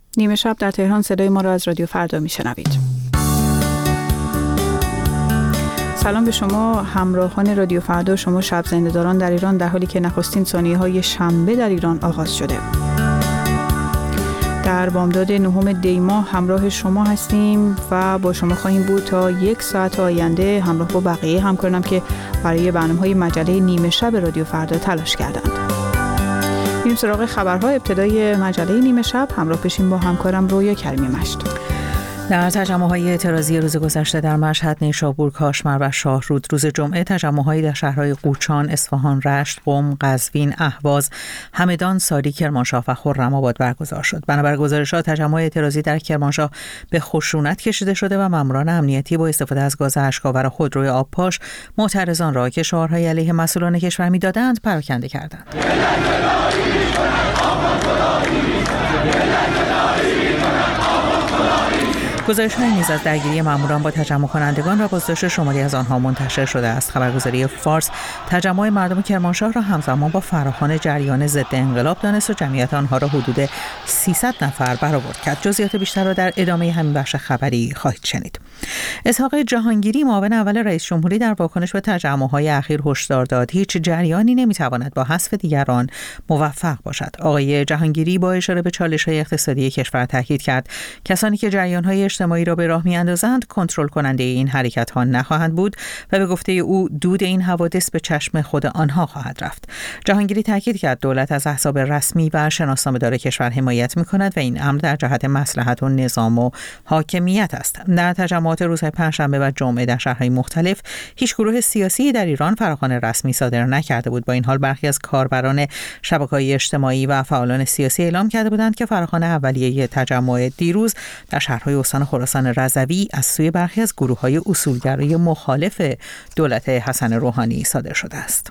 نیمه شب در تهران صدای ما را از رادیو فردا میشنوید. سلام به شما همراهان رادیو فردا، شما شب زنده‌داران در ایران، در حالی که نخستین ثانیه‌های شنبه در ایران آغاز شده. در بامداد 9 دی ماه همراه شما هستیم و با شما خواهیم بود تا 1 ساعت آینده، همراه با بقیه همکارانم که برای برنامه‌های مجله نیمه شب رادیو فردا تلاش کردند. میریم سراغ خبرها. ابتدای مجله نیمه شب همراه بشیم با همکارم رویا کریمی مشت. در تجمع‌های اعتراضی روز گذشته در مشهد، نیشابور، کاشمر و شاهرود، روز جمعه تجمع‌هایی در شهرهای قوچان، اصفهان، رشت، قم، قزوین، اهواز، همدان، ساری، کرمانشاه و خرم‌آباد برگزار شد. بنابر گزارش‌ها تجمع اعتراضی در کرمانشاه به خشونت کشیده شده و ماموران امنیتی با استفاده از گاز اشک‌آور و خودروی آبپاش معترضان را که شعارهای علیه مسئولان کشور می‌دادند پراکنده کردند. گزارش‌هایی نیز از درگیری ماموران با تجمع کنندگان و بازداشت شماری از آنها منتشر شده است. خبرگزاری فارس تجمع مردم کرمانشاه را همزمان با فراخوان جریان ضد انقلاب دانست و جمعیت آنها را حدود 300 نفر برآورد کرد. جزئیات بیشتر را در ادامه همین بخش خبری خواهید شنید. اسحاق جهانگیری، معاون اول رئیس جمهوری، در واکنش به تجمع‌های اخیر هشدار داد هیچ جریانی نمی‌تواند با حذف دیگران موفق باشد. آقای جهانگیری با اشاره به چالش‌های اقتصادی کشور تاکید کرد کسانی که جریان‌های اجتماعی را به راه می‌اندازند کنترل کننده این حرکت‌ها نخواهند بود و به گفته او دود این حوادث به چشم خود آنها خواهد رفت. جهانگیری تاکید کرد دولت از احزاب رسمی و شناسنامه‌دار کشور حمایت می‌کند و این امر در جهت مصلحت و نظام و حاکمیت است. در تجمعات روزهای پنجشنبه و جمعه در شهرهای مختلف هیچ گروه سیاسی در ایران فراخوان رسمی صادر نکرده بود. با این حال برخی از کاربران شبکه‌های اجتماعی و فعالان سیاسی اعلام کرده بودند که فراخوان اولیه تجمع دیروز در شهرهای استان خراسان رضوی از سوی برخی از گروه‌های اصولگرای مخالف دولت حسن روحانی صادر شده است.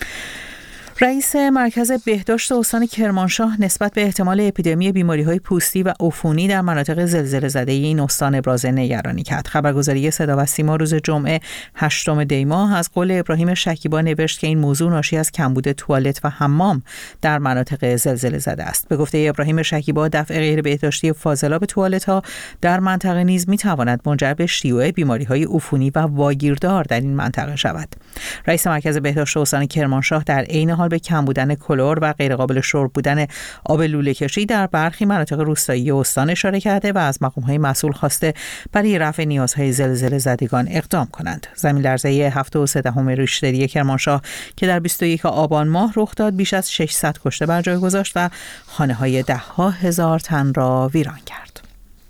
رئیس مرکز بهداشت استان کرمانشاه نسبت به احتمال اپیدمی بیماری‌های پوستی و عفونی در مناطق زلزله زده این استان ابراز نگرانی کرد. خبرگزاری صدا و سیما روز جمعه 8 دی ماه از قول ابراهیم شکیبا نوشت که این موضوع ناشی از کمبود توالت و حمام در مناطق زلزله زده است. به گفته ابراهیم شکیبا، دفع غیر بهداشتی فاضلاب توالت‌ها در منطقه نیز می‌تواند منجر به شیوع بیماری‌های عفونی و واگیردار در این منطقه شود. رئیس مرکز بهداشت استان کرمانشاه در عین حال به کم بودن کلور و غیرقابل شرب بودن آب لوله کشی در برخی مناطق روستایی استان اشاره کرده و از مقام‌های مسئول خواسته برای رفع نیازهای زلزله زدگان اقدام کنند. زمین‌لرزه 7.3 ریشتری کرمانشاه که در 21 آبان ماه رخ داد بیش از 600 کشته بر جای گذاشت و خانه‌های ده‌ها هزار تن را ویران کرد.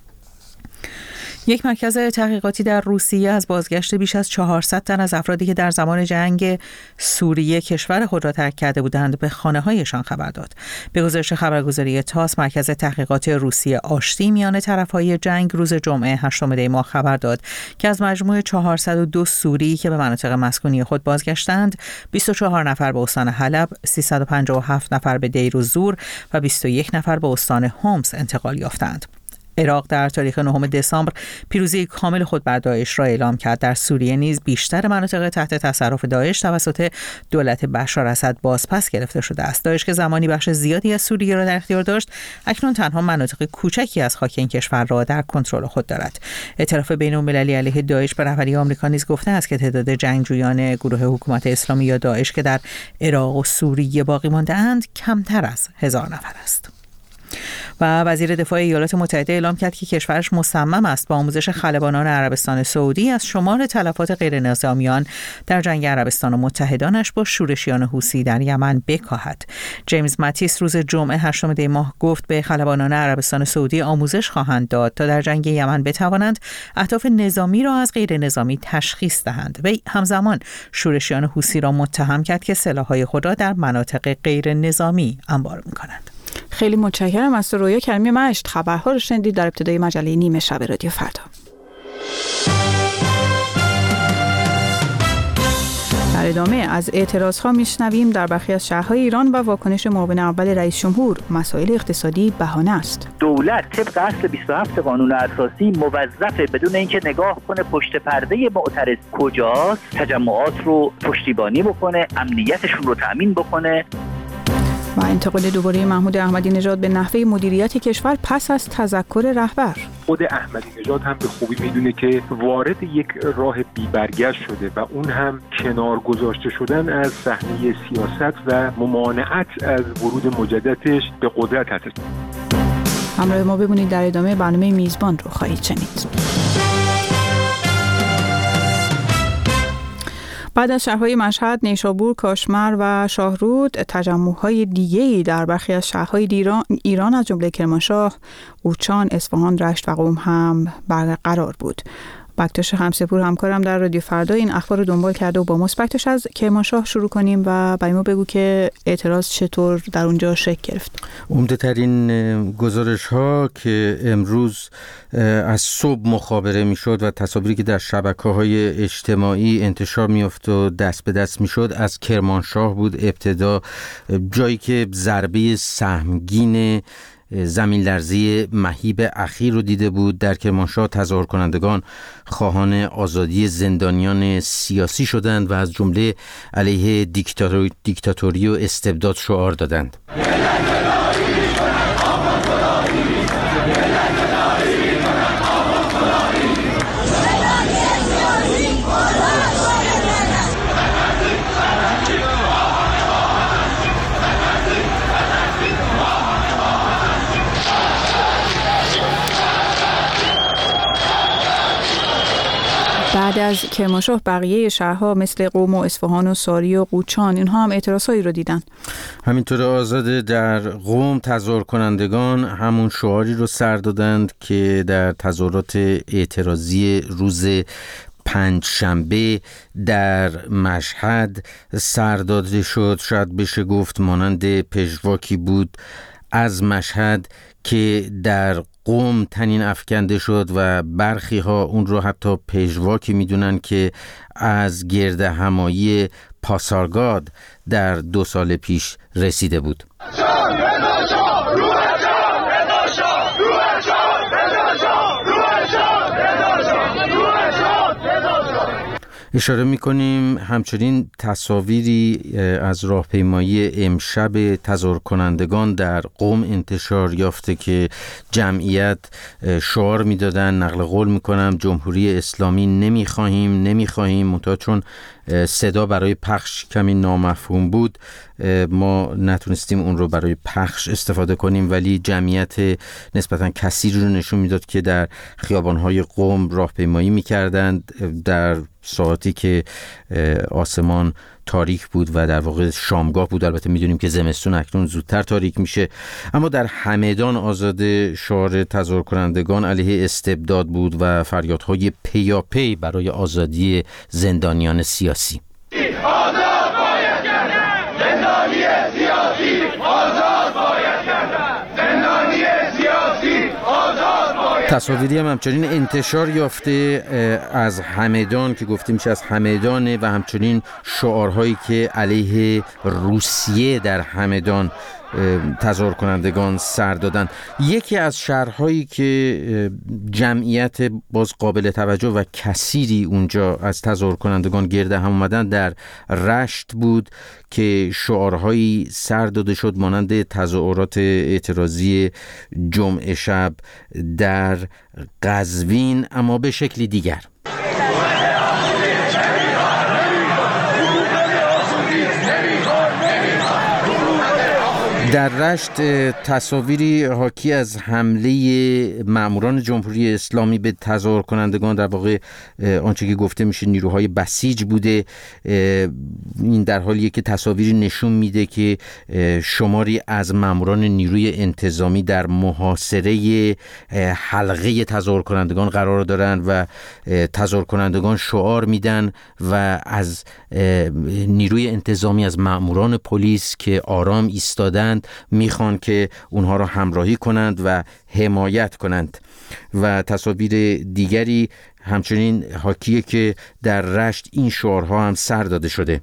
یک مرکز تحقیقاتی در روسیه از بازگشت بیش از 400 تن از افرادی که در زمان جنگ سوریه کشور خود را ترک کرده بودند به خانه‌هایشان خبر داد. به گزارش خبرگزاری تاس، مرکز تحقیقات روسیه آشتی میان طرفهای جنگ روز جمعه 8 دی ماه خبر داد که از مجموع 402 سوری که به مناطق مسکونی خود بازگشتند، 24 نفر به استان حلب، 357 نفر به دیر الزور و 21 نفر به استان حمص انتقال یافتند. عراق در تاریخ 9 دسامبر پیروزی کامل خود بر داعش را اعلام کرد. در سوریه نیز بیشتر مناطق تحت تصرف داعش توسط دولت بشار اسد بازپس گرفته شده است. داعش که زمانی بخش زیادی از سوریه را در اختیار داشت، اکنون تنها مناطق کوچکی از خاک این کشور را در کنترل خود دارد. ائتلاف بین‌المللی علیه داعش به رهبری آمریکا نیز گفته است که تعداد جنگجویان گروه حکومت اسلامی یا داعش که در عراق و سوریه باقی مانده‌اند کمتر از 1000 نفر است. و وزیر دفاع ایالات متحده اعلام کرد که کشورش مصمم است با آموزش خلبانان عربستان سعودی از شمار تلفات غیر نظامیان در جنگ عربستان و متحدانش با شورشیان حوثی در یمن بکاهد. جیمز ماتیس روز جمعه 8 دی ماه گفت به خلبانان عربستان سعودی آموزش خواهند داد تا در جنگ یمن بتوانند اهداف نظامی را از غیر نظامی تشخیص دهند. وی همزمان شورشیان حوثی را متهم کرد که سلاح‌های خود را در مناطق غیر نظامی انبار می‌کنند. خیلی متشکرم از رویا کریمی مشت. خبرها رو شنیدید در ابتدای مجله نیمه شب رادیو فردا. در ادامه از اعتراضها میشنویم در برخی از شهرهای ایران و واکنش معاون اول رئیس جمهور. مسائل اقتصادی بهانه است. دولت طبق اصل 27 قانون اساسی موظفه بدون اینکه نگاه کنه پشت پرده معترض کجاست، تجمعات رو پشتیبانی بکنه، امنیتشون رو تأمین بکنه. و انتقاد دوباره محمود احمدی نژاد به نحوه مدیریت کشور پس از تذکر رهبر. خود احمدی نژاد هم به خوبی میدونه که وارد یک راه بی‌برگشت شده و اون هم کنار گذاشته شدن از صحنه سیاست و ممانعت از ورود مجددش به قدرت هست. همراه ما بمونید، در ادامه برنامه میزبان رو خواهید شنید. بعد از شهرهای مشهد، نیشابور، کاشمر و شاهرود، تجمع‌های دیگه‌ای در برخی از شهرهای ایران از جمله کرمانشاه، قوچان، اصفهان، رشت و قم هم برقرار بود. بکتاش همسپور همکارم در رادیو فردا این اخبار رو دنبال کرده و با ماست. بکتاش، از کرمانشاه شروع کنیم و برای ما بگو که اعتراض چطور در اونجا شکل گرفت. عمده ترین گزارش ها که امروز از صبح مخابره میشد و تصاویری که در شبکه‌های اجتماعی انتشار می‌افت و دست به دست میشد از کرمانشاه بود. ابتدا جایی که ضربه سهمگین زمین لرزی مهیب اخیر رو دیده بود. در کرمانشاه تظاهر کنندگان خواهان آزادی زندانیان سیاسی شدند و از جمله علیه دیکتاتوری و استبداد شعار دادند. بعد از کرمانشاه بقیه شهرها مثل قم و اصفهان و ساری و قوچان اینها هم اعتراضایی رو دیدن. همینطور آزاده در قم تظاهر کنندگان همون شعاری رو سر دادند که در تظاهرات اعتراضی روز پنجشنبه در مشهد سر داده شد. شاید بشه گفت مانند پژواکی بود از مشهد که در قم تنین افکنده شد و برخی ها اون رو حتی پژواکی میدونن که از گرد همایی پاسارگاد در 2 سال پیش رسیده بود. اشاره میکنیم همچنین تصاویری از راهپیمایی امشب تظاهر کنندگان در قم انتشار یافته که جمعیت شعار میدادن، نقل قول میکنم، جمهوری اسلامی نمیخواهیم منتها چون صدا برای پخش کمی نامفهوم بود ما نتونستیم اون رو برای پخش استفاده کنیم، ولی جمعیت نسبتاً کثیری رو نشون میداد که در خیابان‌های قم راهپیمایی می‌کردند در ساعتی که آسمان تاریک بود و در واقع شامگاه بود. البته میدونیم که زمستون اکنون زودتر تاریک میشه. اما در همدان آزاده شعار تظاهر کنندگان علیه استبداد بود و فریادهای پیاپی برای آزادی زندانیان سیاسی. آزاد باید کردن زندانی سیاسی، آزاد باید کردن زندانی سیاسی، آزاد باید. تصاویری هم همچنین انتشار یافته از همدان که گفته میشه از همدان و همچنین شعارهایی که علیه روسیه در همدان تظاهر کنندگان سر دادن. یکی از شهرهایی که جمعیت باز قابل توجه و کثیری اونجا از تظاهر کنندگان گرد هم اومدن در رشت بود که شعارهایی سر داده شد مانند تظاهرات اعتراضی جمعه شب در قزوین اما به شکلی دیگر. در رشت تصاویری حاکی از حمله ماموران جمهوری اسلامی به تظاهر کنندگان، در واقع آنچه که گفته میشه نیروهای بسیج بوده. این در حالیه که تصاویری نشون میده که شماری از ماموران نیروی انتظامی در محاصره حلقه تظاهر کنندگان قرار دارن و تظاهر کنندگان شعار میدن و از نیروی انتظامی، از ماموران پلیس که آرام ایستادن میخوان که اونها را همراهی کنند و حمایت کنند. و تصاویر دیگری همچنین حاکیه که در رشت این شعارها هم سر داده شده.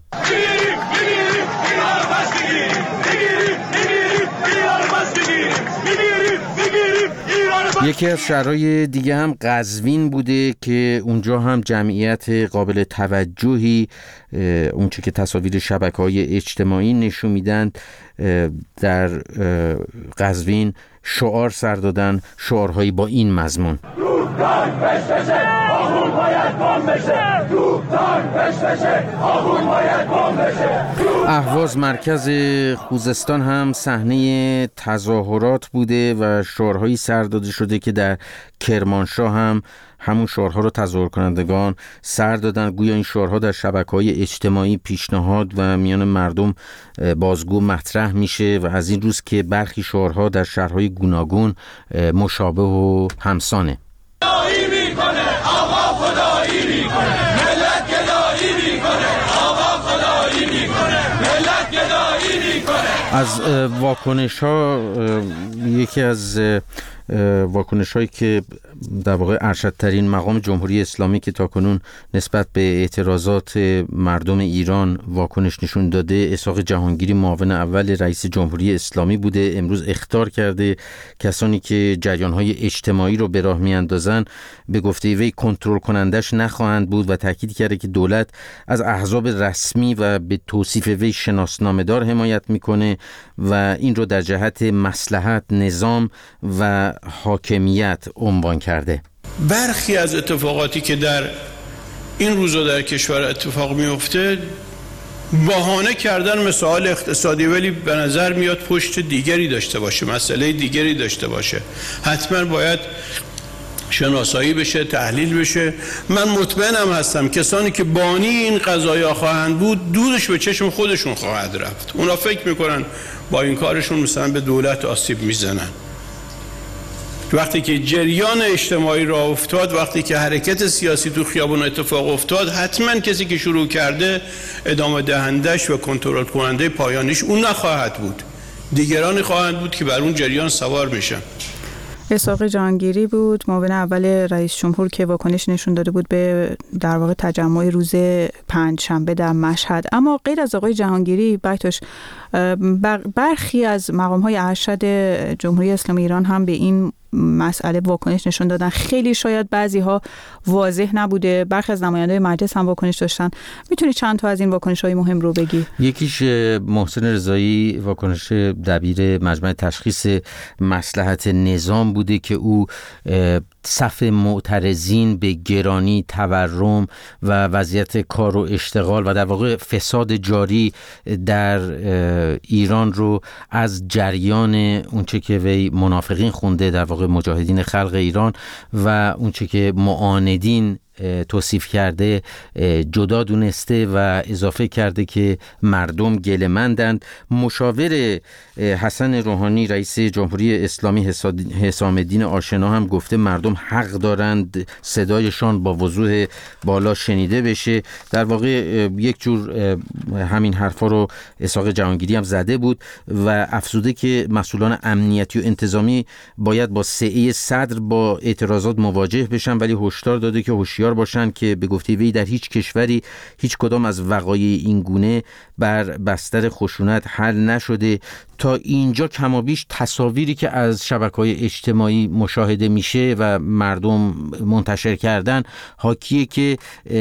یکی از شهرهای دیگه هم قزوین بوده که اونجا هم جمعیت قابل توجهی اونچه که تصاویر شبکه‌های اجتماعی نشون میدن در قزوین شعار سر دادن، شعارهایی با این مضمون: دوستان پش بشه، آخون باید بام بشه. دوستان پش بشه، آخون باید بام بشه. اهواز مرکز خوزستان هم صحنه تظاهرات بوده و شعارهایی سر داده شده که در کرمانشاه هم همون شعارها رو تظاهر کنندگان سر دادن. گویا این شعارها در شبکه‌های اجتماعی پیشنهاد و میان مردم بازگو مطرح میشه و از این روز که برخی شعارها در شهرهای گوناگون مشابه و همسانه. خدایی میکنه، آقا خدایی میکنه، ملت گدایی میکنه، آقا خدایی میکنه، ملت گدایی میکنه. از واکنش ها، یکی از واکنش هایی که در واقع ارشدترین مقام جمهوری اسلامی که تاکنون نسبت به اعتراضات مردم ایران واکنش نشون داده، اسحاق جهانگیری معاون اول رئیس جمهوری اسلامی بوده. امروز اخطار کرده کسانی که جریان‌های اجتماعی رو به راه میاندازن به گفته وی کنترل کنندش نخواهند بود و تاکید کرده که دولت از احزاب رسمی و به توصیف وی شناسنامه‌دار حمایت میکنه و این رو در جهت مصلحت، نظام و حاکمیت عنوان کرده. برخی از اتفاقاتی که در این روزا در کشور اتفاق میفته بهانه کردن مسائل اقتصادی، ولی به نظر میاد پشت دیگری داشته باشه، مسئله دیگری داشته باشه. حتما باید شناسایی بشه، تحلیل بشه. من مطمئنم هستم کسانی که بانی این قضایا خواهند بود دورش به چشم خودشون خواهد رفت. اونا فکر میکنن با این کارشون مثلا به دولت آسیب میزنن. وقتی که جریان اجتماعی راه افتاد، وقتی که حرکت سیاسی تو خیابون اتفاق افتاد، حتما کسی که شروع کرده ادامه دهندش و کنترل کننده پایانیش اون نخواهد بود، دیگرانی خواهند بود که بر اون جریان سوار میشن. اسحاق جهانگیری بود، معاون اول رئیس جمهور که واکنش نشون داده بود به در واقع تجمع روز پنجشنبه در مشهد. اما غیر از آقای جهانگیری، بکتاش، برخی از مقام‌های ارشد جمهوری اسلامی ایران هم به این مسئله واکنش نشون دادن. خیلی شاید بعضی‌ها واضح نبوده، برخی از نماینده‌های مجلس هم واکنش داشتن. میتونی چند تا از این واکنش‌های مهم رو بگی؟ یکیش محسن رضایی، واکنش دبیر مجمع تشخیص مصلحت نظام بوده که او صف معترضین به گرانی، تورم و وضعیت کار و اشتغال و در واقع فساد جاری در ایران رو از جریان اونچه که وی منافقین خونده، در واقع مجاهدین خلق ایران، و اونچه که معاندین توصیف کرده جدا دونسته و اضافه کرده که مردم گله‌مندند. مشاور حسن روحانی رئیس جمهوری اسلامی حسام الدین آشنا هم گفته مردم حق دارند صدایشان با وضوح بالا شنیده بشه. در واقع یک جور همین حرفا رو اسحاق جهانگیری هم زده بود و افزوده که مسئولان امنیتی و انتظامی باید با سعی صدر با اعتراضات مواجه بشن، ولی هشدار داده که هوشیار باشن که به گفته وی در هیچ کشوری هیچ کدام از وقایع این گونه بر بستر خشونت حل نشده. تا اینجا کمابیش تصاویری که از شبکه‌های اجتماعی مشاهده میشه و مردم منتشر کردن حاکیه که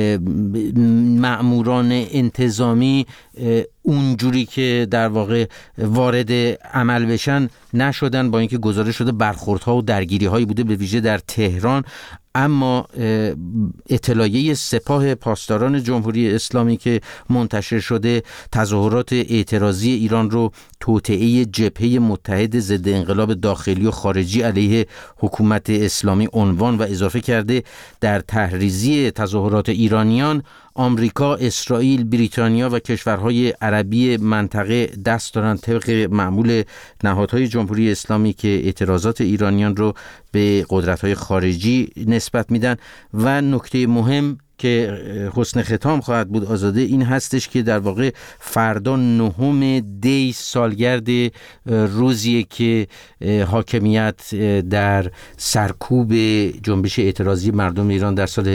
مأموران انتظامی اونجوری که در واقع وارد عمل بشن نشدن، با اینکه گزارش شده برخوردها و درگیری‌هایی بوده به ویژه در تهران. اما اطلاعیه سپاه پاسداران جمهوری اسلامی که منتشر شده تظاهرات اعتراضی ایران رو توطئه جبهه متحد ضد انقلاب داخلی و خارجی علیه حکومت اسلامی عنوان و اضافه کرده در تحریزی تظاهرات ایرانیان آمریکا، اسرائیل، بریتانیا و کشورهای عربی منطقه دست دارند طبق معمول نهادهای جمهوری اسلامی که اعتراضات ایرانیان رو به قدرت‌های خارجی نسبت میدن. و نکته مهم که حسن ختام خواهد بود آزاده این هستش که در واقع فردا 9 دی سالگرد روزیه که حاکمیت در سرکوب جنبش اعتراضی مردم ایران در سال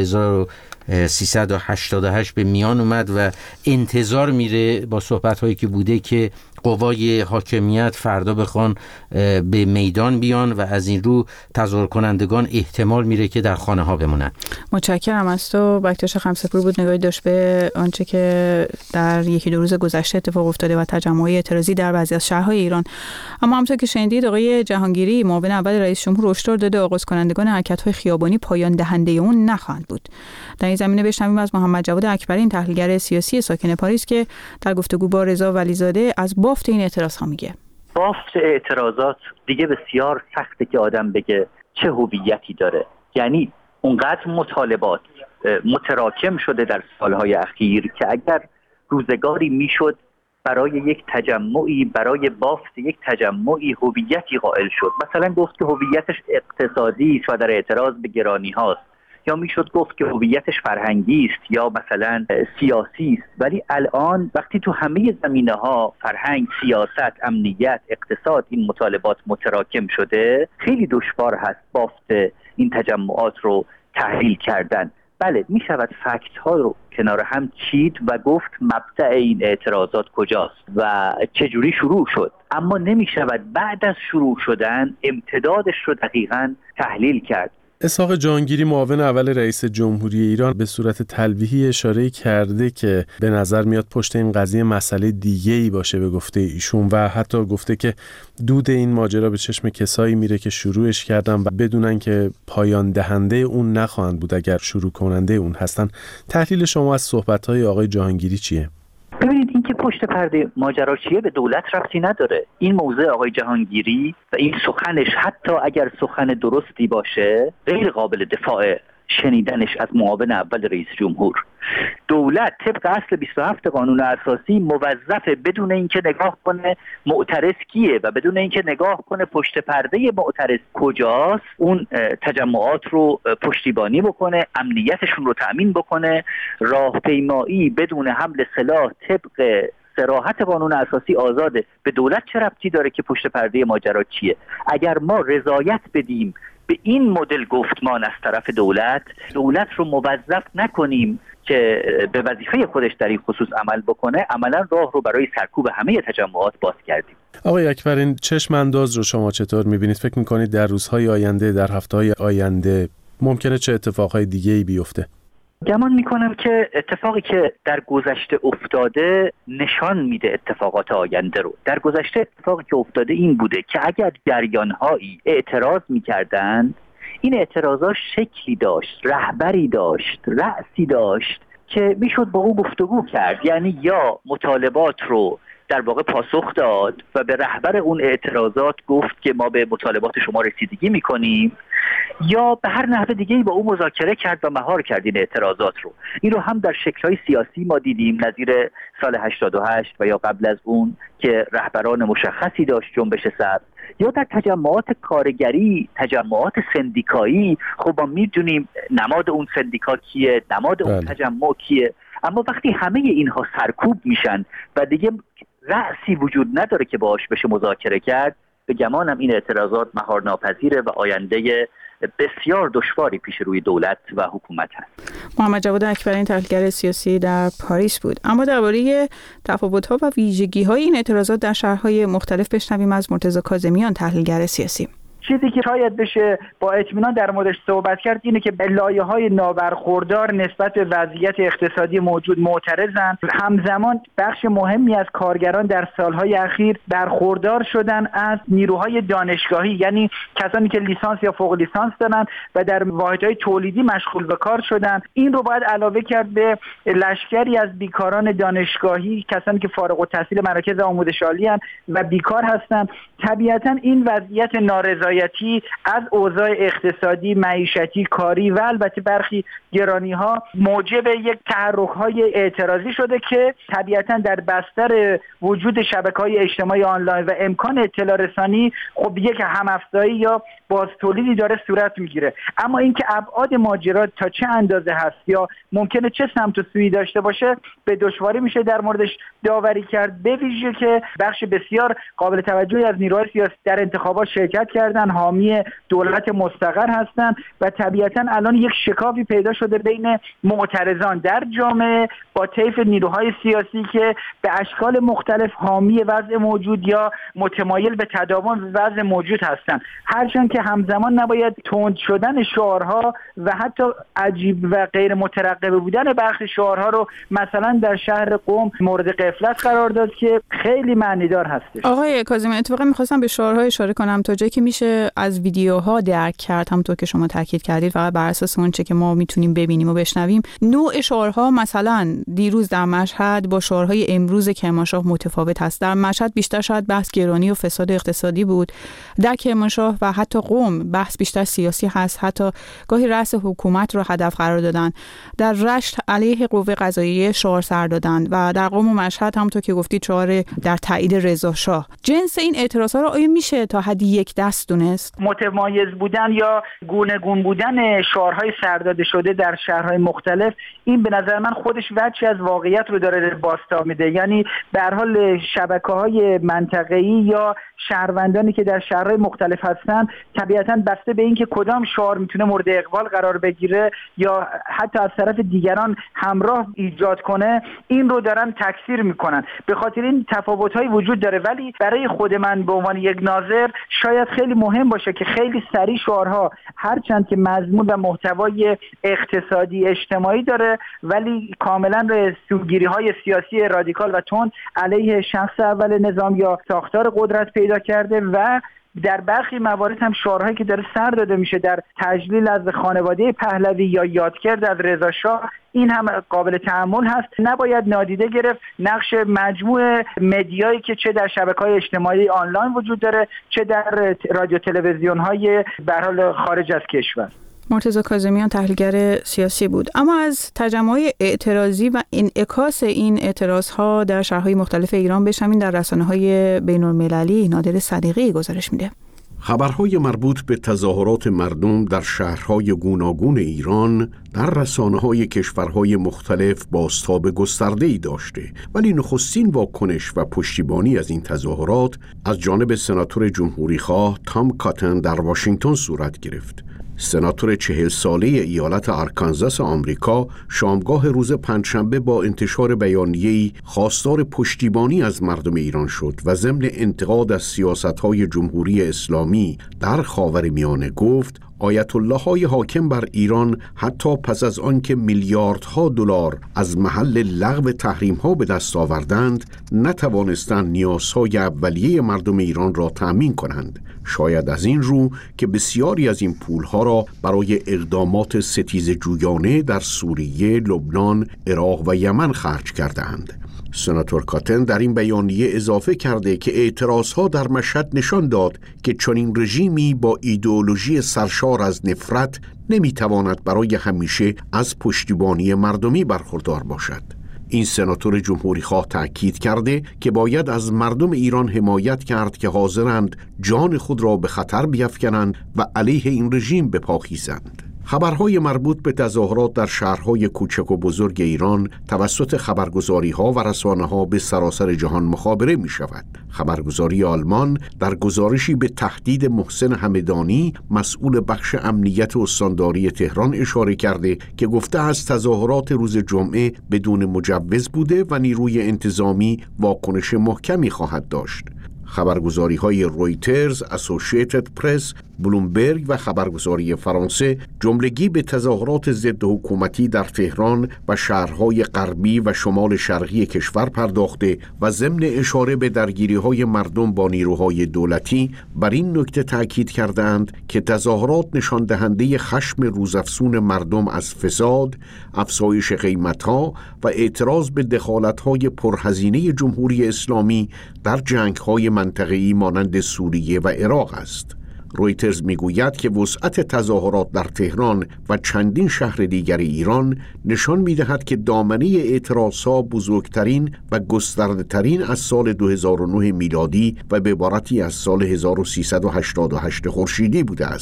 1388 به میان اومد و انتظار میره با صحبت‌هایی که بوده که قوای حاکمیت فردا بخوان به میدان بیان و از این رو تظاهر کنندگان احتمال میره که در خانه ها بمونن. متشکرم از تو. بکتاش خمسه‌پور بود، نگاهی داشت به آنچه که در یکی دو روز گذشته اتفاق افتاده و تجمعات اعتراضی در بعضی از شهرهای ایران. اما همونطور که شنیدید آقای جهانگیری معاون اول رئیس جمهور هشدار داده آغاز کنندگان حرکت‌های خیابانی پایان دهنده اون نخواهند بود. در این زمینه بشنویم از محمد جواد اکبرین، تحلیلگر سیاسی ساکن پاریس، که در گفتگو با رضا ولیزاده از بافت این اعتراض‌ها میگه. بافت اعتراضات دیگه بسیار سخته که آدم بگه چه هویتی داره. یعنی اونقدر مطالبات متراکم شده در سالهای اخیر که اگر روزگاری میشد برای یک تجمعی، برای بافت یک تجمعی هویتی قائل شد، مثلا گفت که هویتش اقتصادی است و در اعتراض به گرانی هاست، یا میشد گفت که هویتش فرهنگی است یا مثلا سیاسی است. ولی الان وقتی تو همه زمینه‌ها فرهنگ، سیاست، امنیت، اقتصاد این مطالبات متراکم شده، خیلی دشوار هست بافت این تجمعات رو تحلیل کردن. بله می شود فکت ها رو کنار هم چید و گفت مبدأ این اعتراضات کجاست و چجوری شروع شد، اما نمی شود بعد از شروع شدن امتدادش رو دقیقاً تحلیل کرد. اسحاق جهانگیری معاون اول رئیس جمهوری ایران به صورت تلویحی اشاره کرده که به نظر میاد پشت این قضیه مسئله دیگه‌ای باشه به گفته ایشون، و حتی گفته که دود این ماجرا به چشم کسایی میره که شروعش کردن و بدونن که پایان دهنده اون نخواهند بود اگر شروع کننده اون هستن. تحلیل شما از صحبت‌های آقای جهانگیری چیه؟ ببینید این که پشت پرده ماجرا چیه به دولت ربطی نداره. این موضوع آقای جهانگیری و این سخنش حتی اگر سخن درستی باشه غیر قابل دفاع شنیدنش از معاون اول رئیس جمهور. دولت طبق اصل 27 قانون اساسی موظفه بدون اینکه نگاه کنه معترض کیه و بدون اینکه نگاه کنه پشت پرده معترض کجاست اون تجمعات رو پشتیبانی بکنه، امنیتشون رو تأمین بکنه. راهپیمایی بدون حمل سلاح طبق صراحت قانون اساسی آزاده. به دولت چه ربطی داره که پشت پرده ماجرا چیه؟ اگر ما رضایت بدیم به این مدل گفتمان از طرف دولت رو موظف نکنیم که به وظیفه خودش در این خصوص عمل بکنه، عملا راه رو برای سرکوب همه تجمعات باز کردیم. آقای اکبرین، چشم انداز رو شما چطور می‌بینید؟ فکر می‌کنید در روزهای آینده، در هفته‌های آینده ممکنه چه اتفاقهای دیگه‌ای بیفته؟ گمان میکنم که اتفاقی که در گذشته افتاده نشان میده اتفاقات آینده رو. در گذشته اتفاقی که افتاده این بوده که اگر جریان‌هایی اعتراض میکردند، این اعتراضات شکلی داشت، رهبری داشت، رأسی داشت که میشد با او گفتگو کرد. یعنی یا مطالبات رو در واقع پاسخ داد و به رهبر اون اعتراضات گفت که ما به مطالبات شما رسیدگی میکنیم، یا به هر نحو دیگه‌ای با او مذاکره کرد و مهار کرد این اعتراضات رو. این رو هم در شکل‌های سیاسی ما دیدیم، نظیر سال 88 و یا قبل از اون که رهبران مشخصی داشت جنبش سبز، یا در تجمعات کارگری، تجمعات سندیکایی. خب ما میدونیم نماد اون سندیکا کیه، نماد اون تجمع کیه. اما وقتی همه اینها سرکوب میشن و دیگه رأسی وجود نداره که باهاش بشه مذاکره کرد، به گمانم این اعتراضات مهار ناپذیره و آینده بسیار دشواری پیش روی دولت و حکومت هست. محمد جواد اکبرین، تحلیلگر سیاسی در پاریس بود. اما درباره تفاوت‌ها و ویژگی‌های این اعتراضات در شهرهای مختلف بشنویم از مرتضی کاظمیان، تحلیلگر سیاسی. چیزی که شاید بشه با اطمینان در موردش صحبت کرد اینه که لایه‌های نابرخوردار نسبت به وضعیت اقتصادی موجود معترضن. همزمان بخش مهمی از کارگران در سالهای اخیر برخوردار شدن از نیروهای دانشگاهی، یعنی کسانی که لیسانس یا فوق لیسانس دارن و در واحدهای تولیدی مشغول به کار شدن. این رو باید علاوه کرد به لشکری از بیکاران دانشگاهی، کسانی که فارغ التحصیل مراکز آموزش عالی ان و بیکار هستند. طبیعتاً این وضعیت نارضایتی از اوضاع اقتصادی، معیشتی، کاری و البته برخی گرانی‌ها موجب یک تحرک‌های اعتراضی شده که طبیعتاً در بستر وجود شبکه‌های اجتماعی آنلاین و امکان اطلاع رسانی خب یک هم‌افزایی یا بازتولیدی داره صورت میگیره. اما اینکه ابعاد ماجرا تا چه اندازه هست یا ممکنه چه سمت و سویی داشته باشه به دشواری میشه در موردش داوری کرد، به ویژه که بخش بسیار قابل توجهی از نیروهای سیاسی در انتخابات شرکت کردن هستن، حامی دولت مستقر هستن و طبیعتا الان یک شکافی پیدا شده بین معترضان در جامعه با طیف نیروهای سیاسی که به اشکال مختلف حامی وضع موجود یا متمایل به تداوم وضع موجود هستند. هرچند که همزمان نباید تند شدن شعارها و حتی عجیب و غیر مترقبه بودن برخی شعارها رو مثلا در شهر قم مورد غفلت قرار داد که خیلی معنیدار هستش. آقای کاظمی، اتفاقا می‌خواستم به شعارها اشاره کنم تا جایی که میشه از ویدیوها درک کرد، همونطور که شما تاکید کردید فقط بر اساس اون چه که ما میتونیم ببینیم و بشنویم. نوع شعارها مثلا دیروز در مشهد با شعارهای امروز کرمانشاه متفاوت هست. در مشهد بیشتر شاید بحث گرانی و فساد اقتصادی بود، در کرمانشاه و حتی قم بحث بیشتر سیاسی هست، حتی گاهی رأس حکومت رو هدف قرار دادن. در رشت علیه قوه قضاییه شعار سر دادن و در قم و مشهد همونطور که گفتید شعار در تایید رضا شاه. جنس این اعتراض‌ها رو آیا میشه تا حدی یک دست دونست؟ متمایز بودن یا گونه گون بودن شعارهای سرداده شده در شهرهای مختلف، این به نظر من خودش وجهی از واقعیت رو داره باستا میده. یعنی به هر حال شبکه‌های منطقه‌ای یا شهروندانی که در شهرهای مختلف هستن طبیعتاً بسته به اینکه کدام شعار میتونه مورد اقبال قرار بگیره یا حتی از طرف دیگران همراه ایجاد کنه، این رو دارن تکثیر میکنن. به خاطر این تفاوت‌های وجود داره، ولی برای خود من به عنوان یک ناظر شاید خیلی مهم باشه که خیلی سریع شعارها هرچند که مضمون و محتوای اقتصادی اجتماعی داره ولی کاملا سوگیری‌های سیاسی رادیکال و تند علیه شخص اول نظام یا ساختار قدرت پیدا کرده و در برخی موارد هم شعارهایی که داره سر داده میشه در تجلیل از خانواده پهلوی یا یادگرد از رضا شاه، این هم قابل تأمل هست. نباید نادیده گرفت نقش مجموع مدیایی که چه در شبکه‌های اجتماعی آنلاین وجود داره چه در رادیو تلویزیون‌های به هر حال خارج از کشور. مرتضی کاظمیان تحلیلگر سیاسی بود. اما از تجمع‌های اعتراضی و انعکاس این اعتراض‌ها در شهرهای مختلف ایران بشنویم. در رسانه‌های بین‌المللی نادر صدیقی گزارش میده. خبرهای مربوط به تظاهرات مردم در شهرهای گوناگون ایران در رسانه‌های کشورهای مختلف بازتاب گسترده‌ای داشته، ولی نخستین واکنش و پشتیبانی از این تظاهرات از جانب سناتور جمهوریخواه تام کاتن در واشنگتن صورت گرفت. سناتور 40 ساله ایالت آرکانزاس آمریکا شامگاه روز پنجشنبه با انتشار بیانیه‌ای خواستار پشتیبانی از مردم ایران شد و ضمن انتقاد از سیاست‌های جمهوری اسلامی در خاورمیانه گفت آیت الله های حاکم بر ایران حتی پس از آنکه میلیاردها دلار از محل لغو تحریم ها به دست آوردند نتوانستند نیازهای اولیه مردم ایران را تأمین کنند. شاید از این رو که بسیاری از این پولها را برای اقدامات ستیزجویانه در سوریه، لبنان، عراق و یمن خرج کردند. سناتور کاتن در این بیانیه اضافه کرده که اعتراضها در مشهد نشان داد که چنین رژیمی با ایدئولوژی سرشار از نفرت نمیتواند برای همیشه از پشتیبانی مردمی برخوردار باشد. این سناتور جمهوریخواه تأکید کرده که باید از مردم ایران حمایت کرد که حاضرند جان خود را به خطر بیفکنند و علیه این رژیم بپاخیزند. خبرهای مربوط به تظاهرات در شهرهای کوچک و بزرگ ایران توسط خبرگزاری‌ها و رسانه‌ها به سراسر جهان مخابره می‌شود. خبرگزاری آلمان در گزارشی به تهدید محسن همدانی مسئول بخش امنیت استانداری تهران اشاره کرده که گفته است تظاهرات روز جمعه بدون مجوز بوده و نیروی انتظامی واکنش محکمی خواهد داشت. خبرگزاری‌های رویترز، اسوسییتد پرس، بلومبرگ و خبرگزاری فرانسه جملگی به تظاهرات ضد حکومتی در تهران و شهرهای غربی و شمال شرقی کشور پرداخته و ضمن اشاره به درگیری‌های مردم با نیروهای دولتی بر این نکته تاکید کردند که تظاهرات نشان دهنده خشم روزافزون مردم از فساد، افزایش قیمت‌ها و اعتراض به دخالت‌های پرهزینه جمهوری اسلامی در جنگ‌های منطقه‌ای مانند سوریه و عراق است. رویترز میگوید که وسعت تظاهرات در تهران و چندین شهر دیگر ایران نشان می‌دهد که دامنه اعتراضها بزرگترین و گسترده‌ترین از سال 2009 میلادی و به عبارتی از سال 1388 خورشیدی بوده است.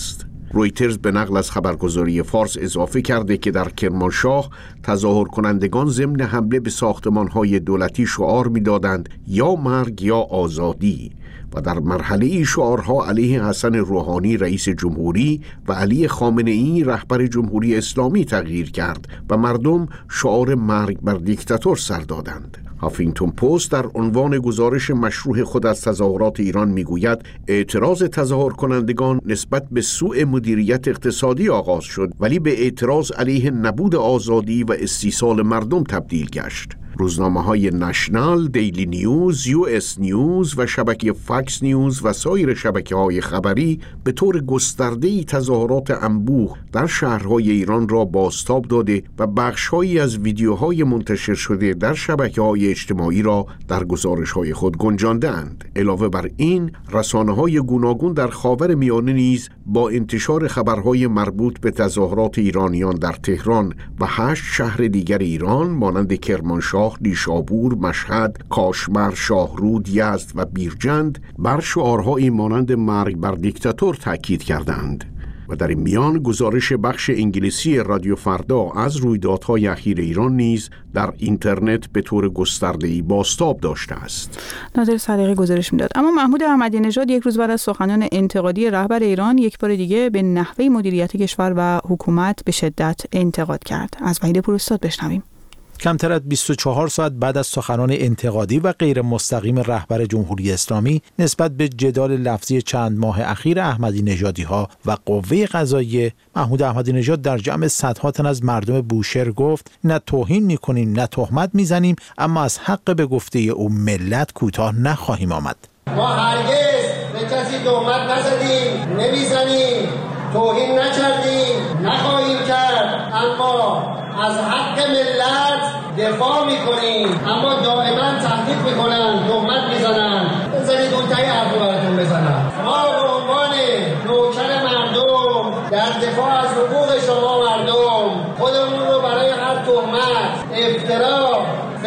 رویترز به نقل از خبرگزاری فارس اضافه کرده که در کرمانشاه تظاهر کنندگان ضمن حمله به ساختمان‌های دولتی شعار می‌دادند یا مرگ یا آزادی و در مرحله شعارها علیه حسن روحانی رئیس جمهوری و علی خامنه‌ای رهبر جمهوری اسلامی تغییر کرد و مردم شعار مرگ بر دیکتاتور سر دادند. هافینگتون پست در عنوان گزارش مشروع خود از تظاهرات ایران میگوید اعتراض تظاهر کنندگان نسبت به سوء مدیریت اقتصادی آغاز شد ولی به اعتراض علیه نبود آزادی و استیصال مردم تبدیل گشت. روزنامه‌های نشنال، دیلی نیوز، US نیوز و شبکه فاکس نیوز و سایر شبکه‌های خبری به طور گسترده‌ای تظاهرات انبوه در شهرهای ایران را بازتاب داده و بخش‌هایی از ویدیوهای منتشر شده در شبکه‌های اجتماعی را در گزارش‌های خود گنجانده‌اند. علاوه بر این، رسانه‌های گوناگون در خاورمیانه نیز با انتشار خبرهای مربوط به تظاهرات ایرانیان در تهران و 8 شهر دیگر ایران مانند کرمانشاه، نیشابور، مشهد، کاشمر، شاهرود، یزد و بیرجند بر شعارهایی مانند مرگ بر دیکتاتور تاکید کردند. و در این میان گزارش بخش انگلیسی رادیو فردا از رویدادهای اخیر ایران نیز در اینترنت به طور گسترده‌ای بازتاب داشته است. ناظر صادقی گزارش میداد. اما محمود احمدی نژاد یک روز بعد از سخنان انتقادی رهبر ایران یک بار دیگه به نحوه مدیریت کشور و حکومت به شدت انتقاد کرد. از وحید پوراستاد بشنویم. کمتر از 24 ساعت بعد از سخنان انتقادی و غیر مستقیم رهبر جمهوری اسلامی نسبت به جدال لفظی چند ماه اخیر احمدی نژادی ها و قوه قضاییه، محمود احمدی نژاد در جمع صدها تن از مردم بوشهر گفت نه توهین میکنیم نه تهمت میزنیم، اما از حق به گفته او ملت کوتاه نخواهیم آمد. ما هرگز به کسی تهمت نزدیم، نمیزنیم، توهین نکردیم، نخواهیم کرد، اما از حق ملت دفاع میکنیم. اما دائما تهدید میکنن، تهمت میزنن. بذارید اون تایی حرف براتون بزنم. ما به عنوان نوکر مردم در دفاع از حقوق شما مردم خودمون رو برای هر تهمت، افترا،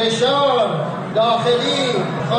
فشار داخلی،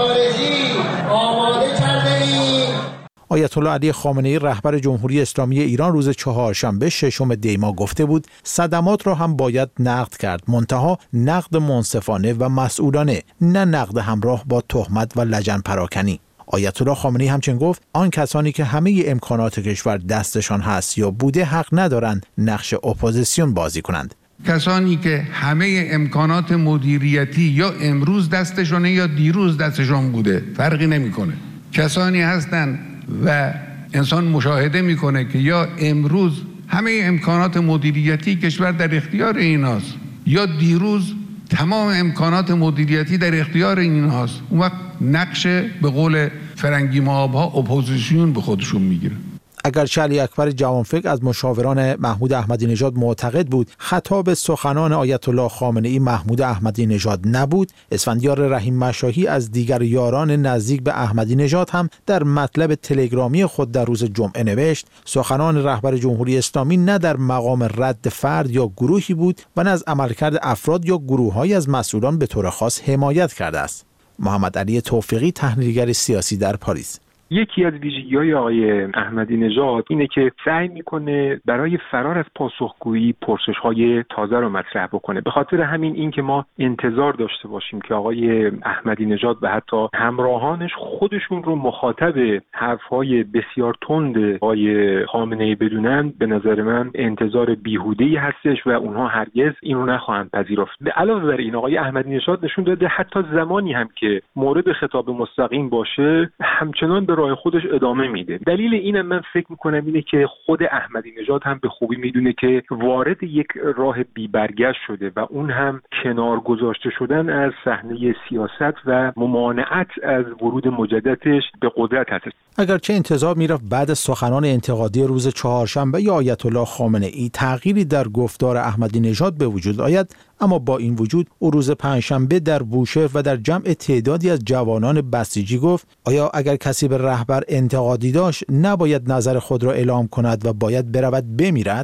خارجی آماده کرده ایم. آیت الله علی خامنه‌ای رهبر جمهوری اسلامی ایران روز چهارشنبه 6 دی ماه گفته بود صدمات را هم باید نقد کرد، منتها نقد منصفانه و مسئولانه، نه نقد همراه با تهمت و لجن پراکنی. آیت الله خامنه‌ای همچنین گفت آن کسانی که همه امکانات کشور دستشان هست یا بوده حق ندارند نقش اپوزیسیون بازی کنند. کسانی که همه امکانات مدیریتی یا امروز دستشونه یا دیروز دستشون بوده فرقی نمیکنه. کسانی هستند و انسان مشاهده میکنه که یا امروز همه امکانات مدیریتی کشور در اختیار ایناست یا دیروز تمام امکانات مدیریتی در اختیار ایناست، اون وقت نقش به قول فرنگی مآب‌ها اپوزیسیون به خودشون میگیره. اگرچه علی اکبر جوانفکر از مشاوران محمود احمدی نژاد معتقد بود خطاب سخنان آیت الله خامنه‌ای محمود احمدی نژاد نبود، اسفندیار رحیم مشاهی از دیگر یاران نزدیک به احمدی نژاد هم در مطلب تلگرامی خود در روز جمعه نوشت سخنان رهبر جمهوری اسلامی نه در مقام رد فرد یا گروهی بود و نه از عملکرد افراد یا گروه‌های از مسئولان به طور خاص حمایت کرده است. محمد علی توفیقی، تحلیلگر سیاسی در پاریس: یکی از ویژگی‌های آقای احمدی نژاد اینه که سعی میکنه برای فرار از پاسخگویی پرسش‌های تازه رو مطرح بکنه. به خاطر همین این که ما انتظار داشته باشیم که آقای احمدی نژاد و حتی همراهانش خودشون رو مخاطب حرف‌های بسیار تند آقای خامنه‌ای بدونن، به نظر من انتظار بیهوده‌ای هستش و اونها هرگز اینو نخواهند پذیرفت. به علاوه بر این آقای احمدی نژاد نشون داده حتی زمانی هم که مورد خطاب مستقیم باشه همچنان به راه خودش ادامه میده. دلیل اینم من فکر میکنم اینه که خود احمدی نژاد هم به خوبی میدونه که وارد یک راه بی برگشت شده و اون هم کنار گذاشته شدن از صحنه سیاست و ممانعت از ورود مجددش به قدرت هست. اگرچه انتظار میرفت بعد از سخنان انتقادی روز چهارشنبه یا آیت الله خامنه‌ای تغییری در گفتار احمدی نژاد به وجود آید، اما با این وجود او روز پنجشنبه در بوشهر و در جمع تعدادی از جوانان بسیجی گفت آیا اگر کسی به رهبر انتقادی داشت نباید نظر خود را اعلام کند و باید برود بمیرد؟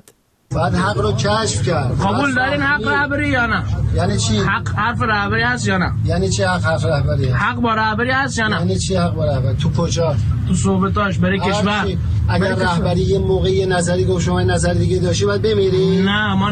بعد حق رو کشف کرد. قبول دارین حق رهبری یا نه؟ یعنی چی؟ حق حرف رهبری هست یا نه؟ یعنی چی حق رهبری هست؟ حق با رهبری هست یا نه؟ یعنی چی حق با رهبری؟ تو کجا؟ تو صحبتاش برای کشور. اگر رهبری یه موقعی نظری گفت شما نظر دیگه داشتی باید بمیری؟ نه ما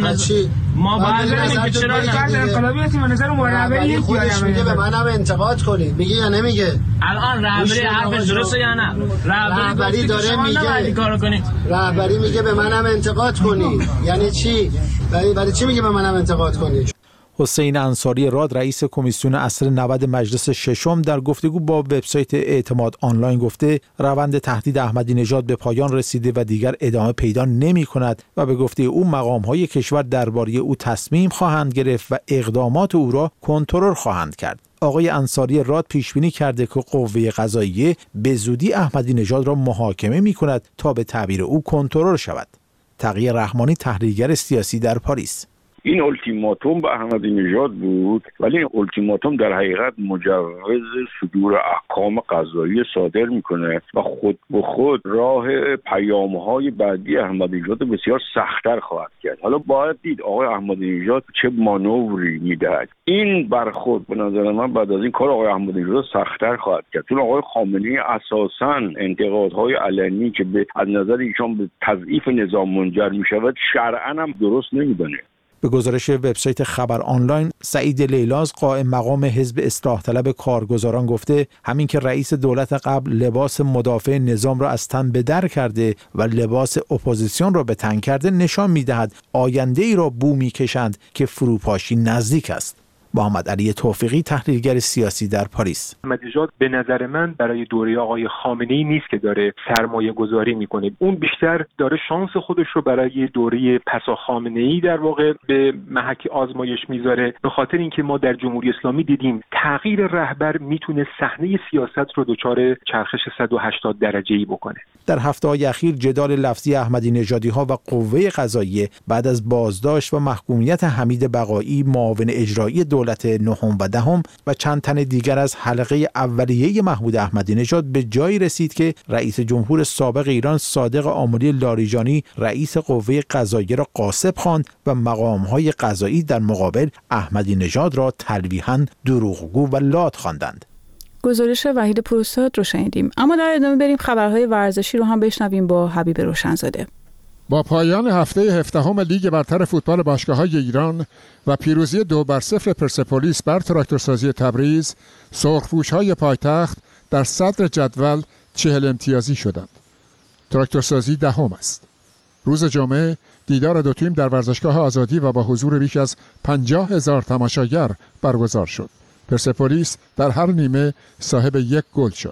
ما باید بریم که چرا انقلابی هستیم و نظر رهبری خودش میگه به منم انتقاد کنید. میگه یا نمیگه؟ الان رهبری حرفش درسته یا نه؟ رهبری داره میگه رهبری میگه به منم انتقاد کنید. یعنی چی؟ برای چی میگه به منم انتقاد کنید؟ حسین انصاری راد رئیس کمیسیون اصل 90 مجلس ششم در گفتگو با وبسایت اعتماد آنلاین گفته روند تهدید احمدی نژاد به پایان رسیده و دیگر ادامه پیدا نمی‌کند و به گفته او مقام‌های کشور درباره او تصمیم خواهند گرفت و اقدامات او را کنترل خواهند کرد. آقای انصاری راد پیش بینی کرده که قوه قضاییه به زودی احمدی نژاد را محاکمه می‌کند تا به تعبیر او کنترل شود. تقی رحمانی تحلیلگر سیاسی در پاریس: این التیماتوم به احمدی نژاد بود، ولی این التیماتوم در حقیقت مجوز صدور احکام قضایی صادر میکنه و خود به خود راه پیام‌های بعدی احمدی نژاد بسیار سخت‌تر خواهد کرد. حالا باید دید آقای احمدی نژاد چه مانوری میدهد. این برخورد به نظر من بعد از این کار آقای احمدی نژاد سخت‌تر خواهد کرد، چون آقای خامنه‌ای اساساً انتقادهای علنی که از نظر ایشان به تضعیف نظام منجر میشود شرعاً هم درست نمیدونه. به گزارش وبسایت خبر آنلاین، سعید لیلاز قائم مقام حزب اصلاح طلب کارگزاران گفته همین که رئیس دولت قبل لباس مدافع نظام را از تن به در کرده و لباس اپوزیسیون را به تن کرده نشان می‌دهد آینده ای را بو می‌کشند که فروپاشی نزدیک است. محمد علی توفیقی تحلیلگر سیاسی در پاریس: احمدی نژاد به نظر من برای دوره آقای خامنه‌ای نیست که داره سرمایه گذاری میکنه، اون بیشتر داره شانس خودش رو برای دوره پسا خامنه‌ای در واقع به محک آزمایش میذاره، به خاطر اینکه ما در جمهوری اسلامی دیدیم تغییر رهبر میتونه صحنه سیاست رو دچار چرخش 180 درجه‌ای بکنه. در هفته‌های اخیر جدال لفظی احمدی نژادی‌ها و قوه قضاییه بعد از بازداشت و محکومیت حمید بقایی معاون اجرایی دولت نهم و دهم و چند تن دیگر از حلقه اولیه محمود احمدی نژاد به جایی رسید که رئیس جمهور سابق ایران صادق آملی لاریجانی رئیس قوه قضاییه را غاصب خواند و مقام‌های قضایی در مقابل احمدی نژاد را تلویحاً دروغگو و لات خواندند. گزارش وحید پروستاد رو شنیدیم، اما در ادامه بریم خبرهای ورزشی رو هم بشنویم با حبیب روشنزاده. با پایان هفته 17 لیگ برتر فوتبال باشگاه‌های ایران و پیروزی 2-0 پرسپولیس بر تراکتورسازی تبریز، سرخپوش‌های پایتخت در صدر جدول 40 امتیازی شدند. تراکتورسازی دهم است. روز جمعه دیدار دو تیم در ورزشگاه آزادی و با حضور بیش از 50,000 تماشاگر برگزار شد. پرسپولیس در هر نیمه صاحب 1 گل شد.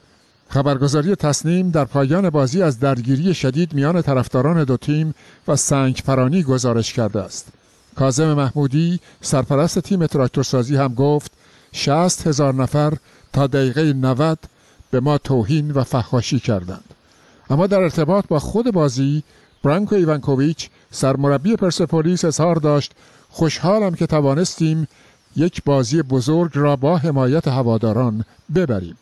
خبرگزاری تصنیم در پایان بازی از درگیری شدید میان طرفداران دو تیم و سنگپرانی گزارش کرده است. کاظم محمودی سرپرست تیم تراکتورسازی هم گفت 60,000 نفر تا دقیقه 90 به ما توهین و فحاشی کردند. اما در ارتباط با خود بازی برانکو ایوانکوویچ سرمربی پرسپولیس اظهار داشت خوشحالم که توانستیم یک بازی بزرگ را با حمایت هواداران ببریم.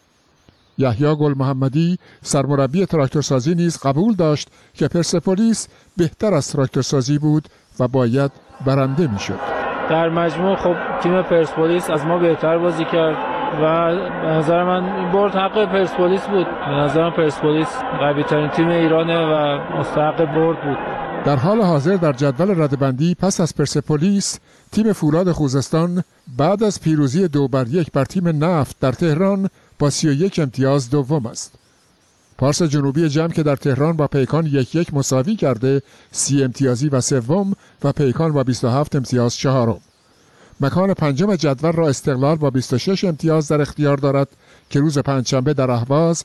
یحیی گل محمدی سرمربی تراکتورسازی نیز قبول داشت که پرسپولیس بهتر از تراکتورسازی بود و باید برنده میشد. در مجموع خب تیم پرسپولیس از ما بهتر بازی کرد و به نظر من این برد حق پرسپولیس بود. به نظر من پرسپولیس قوی ترین تیم ایرانه و مستحق برد بود. در حال حاضر در جدول رده‌بندی پس از پرسپولیس تیم فولاد خوزستان بعد از پیروزی 2-1 بر تیم نفت در تهران با 31 امتیاز دوم است. پارس جنوبی جمع که در تهران با پیکان 1-1 مساوی کرده 30 امتیازی و سوم و پیکان با 27 امتیاز چهارم. مکان پنجم جدول را استقلال با 26 امتیاز در اختیار دارد که روز پنجشنبه در اهواز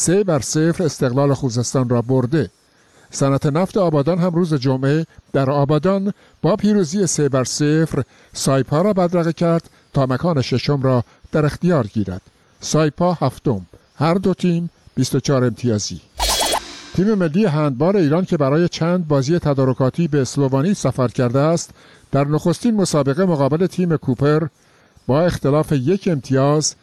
3-0 استقلال خوزستان را برده. صنعت نفت آبادان هم روز جمعه در آبادان با پیروزی 3-0 سایپا را بدرقه کرد تا مکان ششم را در اختیار گیرد. سایپا هفتم، هر دو تیم 24 امتیازی. تیم ملی هندبال ایران که برای چند بازی تدارکاتی به اسلوونی سفر کرده است در نخستین مسابقه مقابل تیم کوپر با اختلاف 1 امتیاز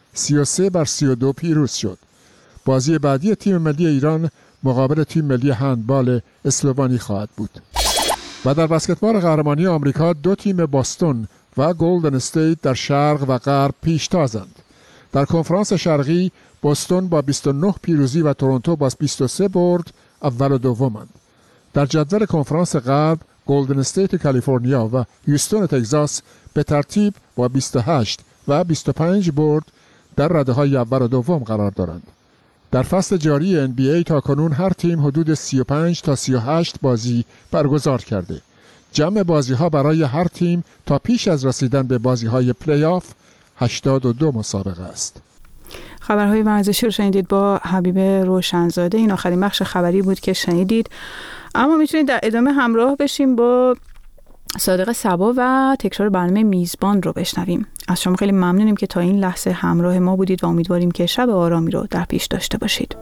33-32 پیروز شد. بازی بعدی تیم ملی ایران مقابل تیم ملی هندبال اسلوونی خواهد بود. و در بسکتبال قهرمانی آمریکا 2 تیم بوستون و گلدن استیت در شرق و غرب پیشتازند. در کنفرانس شرقی بوستون با 29 پیروزی و تورنتو با 23 برد اول و دومند. در جدول کنفرانس غرب گلدن استیت کالیفرنیا و هیوستون تگزاس به ترتیب با 28 و 25 برد در رده‌های اول و دوم قرار دارند. در فصل جاری NBA تا کنون هر تیم حدود 35 تا 38 بازی برگزار کرده. جمع بازی‌ها برای هر تیم تا پیش از رسیدن به بازی‌های پلی آف 82 مسابقه است. خبرهای ورزشی رو شنیدید با حبیب روشنزاده. این آخرین بخش خبری بود که شنیدید، اما میتونید در ادامه همراه بشیم با صادق صبا و تکرار برنامه میزبان رو بشنویم. از شما خیلی ممنونیم که تا این لحظه همراه ما بودید و امیدواریم که شب آرامی رو در پیش داشته باشید.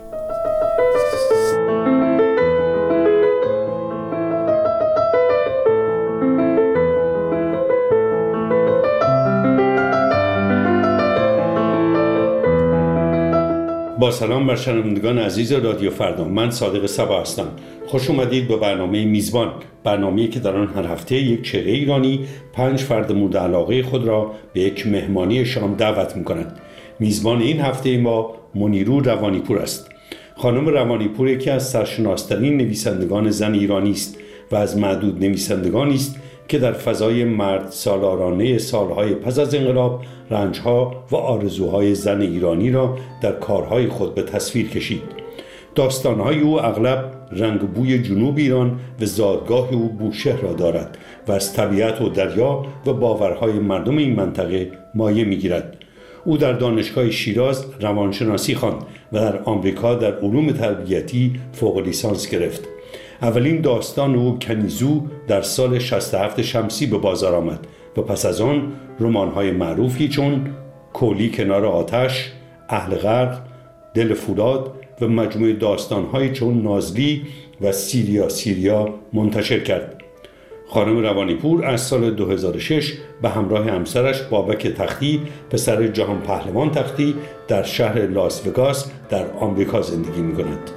با سلام بر شنوندگان عزیز رادیو فردا، من صادق صبا هستم. خوش اومدید به برنامه میزبان، برنامه‌ای که در آن هر هفته یک چهره ایرانی 5 فرد مورد علاقه خود را به یک مهمانی شام دعوت می‌کند. میزبان این هفته ما منیرو روانیپور است. خانم روانیپور یکی از سرشناس‌ترین نویسندگان زن ایرانی است و از معدود نویسندگانی است که در فضای مرد سالارانه سالهای پس از انقلاب رنجها و آرزوهای زن ایرانی را در کارهای خود به تصویر کشید. داستانهای او اغلب رنگ بوی جنوب ایران و زادگاه او بوشهر را دارد و از طبیعت و دریا و باورهای مردم این منطقه مایه می‌گیرد. او در دانشگاه شیراز روانشناسی خواند و در آمریکا در علوم تربیتی فوق لیسانس گرفت. اولین داستان او کنیزو در سال 67 شمسی به بازار آمد و پس از آن رمان‌های معروفی چون کولی کنار آتش، اهل غرق، دل فولاد و مجموعه داستان‌های چون نازلی و سیریا منتشر کرد. خانم روانیپور از سال 2006 به همراه همسرش بابک تختی پسر جهان پهلوان تختی در شهر لاس وگاس در آمریکا زندگی می‌کند.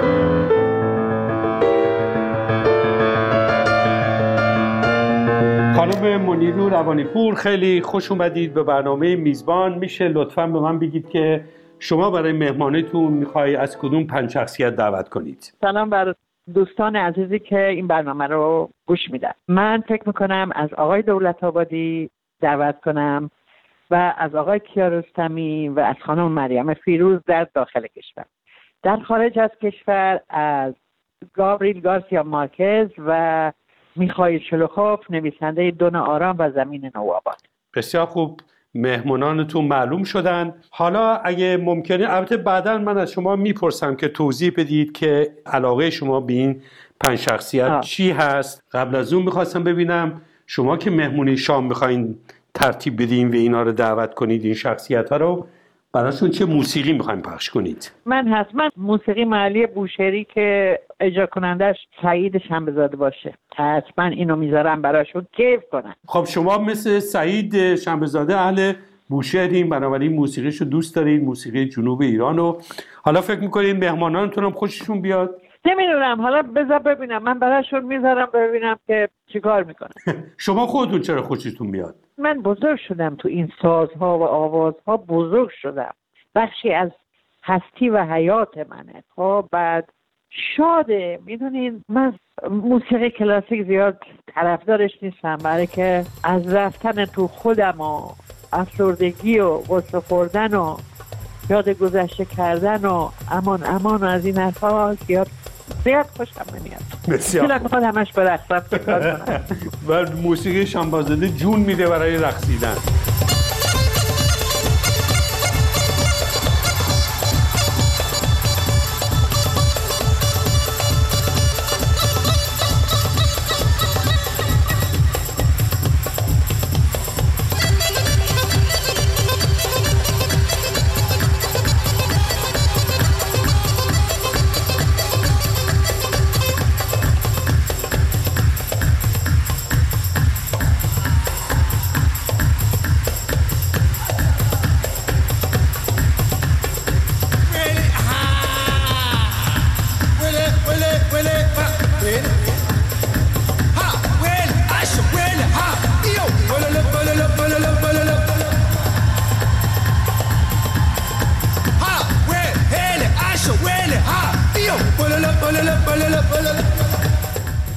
خانم منیرو روانیپور، خیلی خوش اومدید به برنامه میزبان. میشه لطفاً به من بگید که شما برای مهمانیتون میخوای از کدوم 5 شخصیت دعوت کنید؟ سلام بر دوستان عزیزی که این برنامه رو گوش میدن. من فکر میکنم از آقای دولت‌آبادی دعوت کنم و از آقای کیارستمی و از خانم مریم فیروز در داخل کشور. در خارج از کشور از گابریل گارسیا مارکز و میخائیل شلوخوف، نویسنده دون آرام و زمین نوآباد. بسیار خوب، مهمانانتون معلوم شدن. حالا اگه ممکنه، البته بعداً من از شما میپرسم که توضیح بدید که علاقه شما به این 5 شخصیت چی هست. قبل از اون میخواستم ببینم شما که مهمونی شام میخواین ترتیب بدین و اینا رو دعوت کنید، این شخصیت ها رو، براشون چه موسیقی میخواین پخش کنید؟ من حتما موسیقی محلی بوشهری که اجرا کنندش سعید شنبه‌زاده باشه، حتما اینو میذارم براشون کیف کنن. خب شما مثل سعید شنبه‌زاده اهل بوشهرین، بنابراین موسیقیشو دوست دارید، موسیقی جنوب ایرانو. حالا فکر میکنید مهمانانتون هم خوششون بیاد؟ نمیدونم، حالا بذار ببینم، من براشون میذارم ببینم که چیکار میکنن. شما خودتون چرا خوشتون بیاد؟ من بزرگ شدم تو این سازها و آوازها، بزرگ شدم، بخشی از هستی و حیات منه. خب بعد شاده، میدونین من موسیقی کلاسیک زیاد طرفدارش نیستم، برای که از رفتن تو خودم و افسردگی و غصه خوردن و یاد گذشته کردن و امان از این حرفا زیاد خوشم نمیاد. بسیار خود همش برقصم چکار کنم. و موسیقی شنبه‌زاده جون میده برای رقصیدن.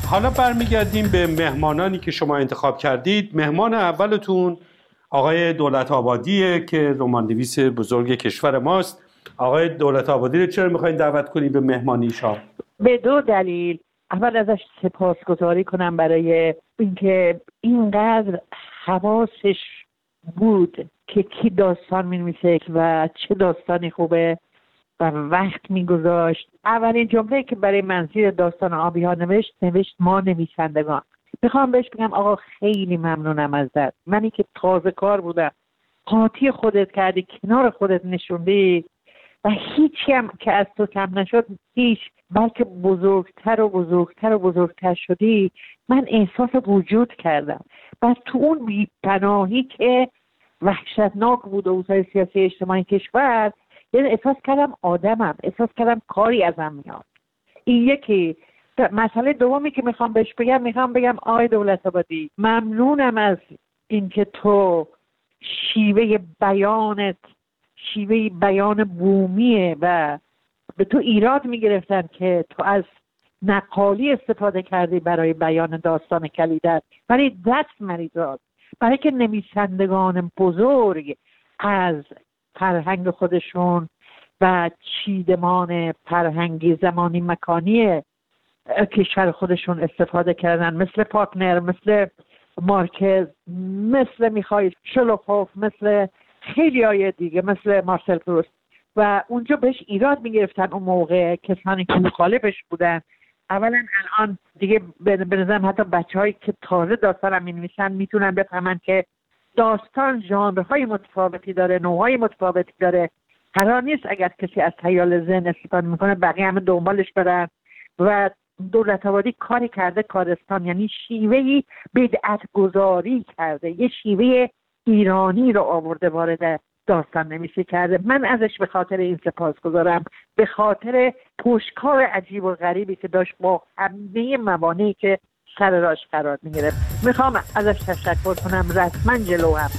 حالا برمیگردیم به مهمانانی که شما انتخاب کردید. مهمان اولتون آقای دولت آبادیه که رمان‌نویس بزرگ کشور ماست. آقای دولت آبادی رو چرا میخواین دعوت کنید به مهمانی شما؟ به دو دلیل. اول ازش سپاسگزاری کنم برای اینکه اینقدر حواسش بود که کی داستان می‌نویسه و چه داستانی خوبه و وقت میگذاشت. اولین جمله که برای منظیر داستان آبی‌ها نوشت ما نویسندگان. میخوام بهش بگم آقا خیلی ممنونم ازت. منی که تازه کار بودم، قاطی خودت کردی، کنار خودت نشوندی و هیچی هم که از تو کم نشد، هیچ، بلکه بزرگتر و بزرگتر و بزرگتر شدی. من احساس وجود کردم و تو اون بی‌پناهی که وحشتناک بود اوضاع سیاسی اجتماعی کشور، یعنی احساس کردم آدمم، احساس کردم کاری ازم میاد. این یکی. مسئله دومی که میخوام بگم آقای دولت آبادی، ممنونم از اینکه تو شیوه بیان بومیه و به تو ایراد میگرفتن که تو از نقالی استفاده کردی برای بیان داستان کلیدت، ولی دست مریضات برای که نویسندگان بزرگ از فرهنگ خودشون و چیدمان فرهنگی زمانی مکانی کشور خودشون استفاده کردن، مثل پارتنر، مثل مارکز، مثل میخائیل شولوخوف، مثل خیلی های دیگه، مثل مارسل پروست، و اونجا بهش ایراد میگرفتن اون موقع کسانی که مخالفش بودن. اولا الان دیگه به نظرم حتی بچه‌هایی که تازه داستان هم می‌نویسن میتونن بفهمن که داستان ژانرهای متفاوتی داره، نوعهای متفاوتی داره. قرار نیست اگر کسی از خیال ذهن استفاده میکنه بقیه همه دنبالش برن. و دولت آبادی کاری کرده کارستان، یعنی شیوهی بدعت گذاری کرده، یه شیوه ایرانی رو آورده وارد داستان نویسی کرده. من ازش به خاطر این سپاسگزارم، به خاطر پشتکار عجیب و غریبی که داشت با همه موانعی که سر راش قرار میگرفت. میخوام ازش تشکر کنم، رسما جلو هم.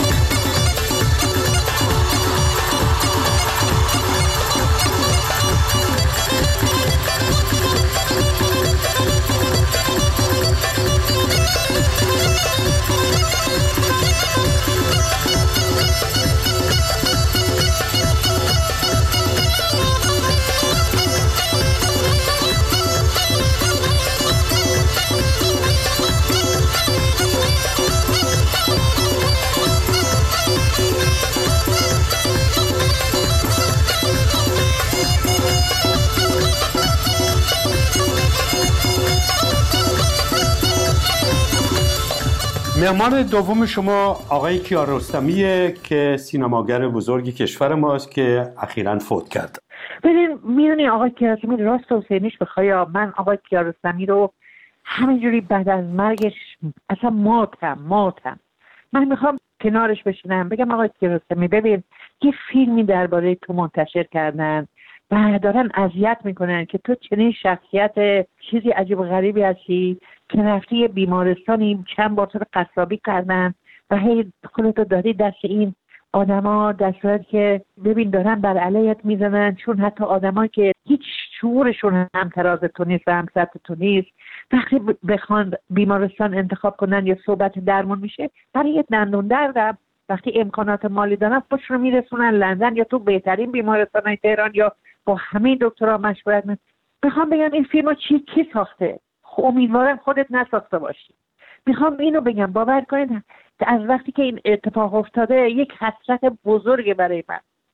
مهمان دوم شما آقای کیارستمیه که سینماگر بزرگ کشور ماست که اخیراً فوت کرد. ببین میدونی آقای کیارستمی راست و سینیش بخوایا، من آقای کیارستمی رو همینجوری بعد از مرگش اصلا ماتم. من میخوام کنارش بشینم بگم آقای کیارستمی ببین یه فیلمی درباره تو منتشر کردن و دارن اذیت میکنن که تو چنین شخصیت چیزی عجیب و غریبی هستی که رفتی یه بیمارستانی چند بار تو رو قصابی کردن و هی خودتو دادی دست این آدما، در صورتی که ببین دارن بر علیت میزنن، چون حتی آدمایی که هیچ شعورشون هم تراز تو نیست و هم سطح تو نیست، وقتی بخوان بیمارستان انتخاب کنن یا صحبت درمون میشه، برای یه دندون دردم وقتی امکانات مالی دارن خودش رو میرسونن لندن یا تو بهترین بیمارستان‌های تهران یا با همه دکترها مشورت میکنن. میخوام بگم این فیلمو کی ساخته؟ امیدوارم خودت نساخته باشی. میخوام اینو بگم باور کنید از وقتی که این اتفاق افتاده یک حسرت بزرگ برای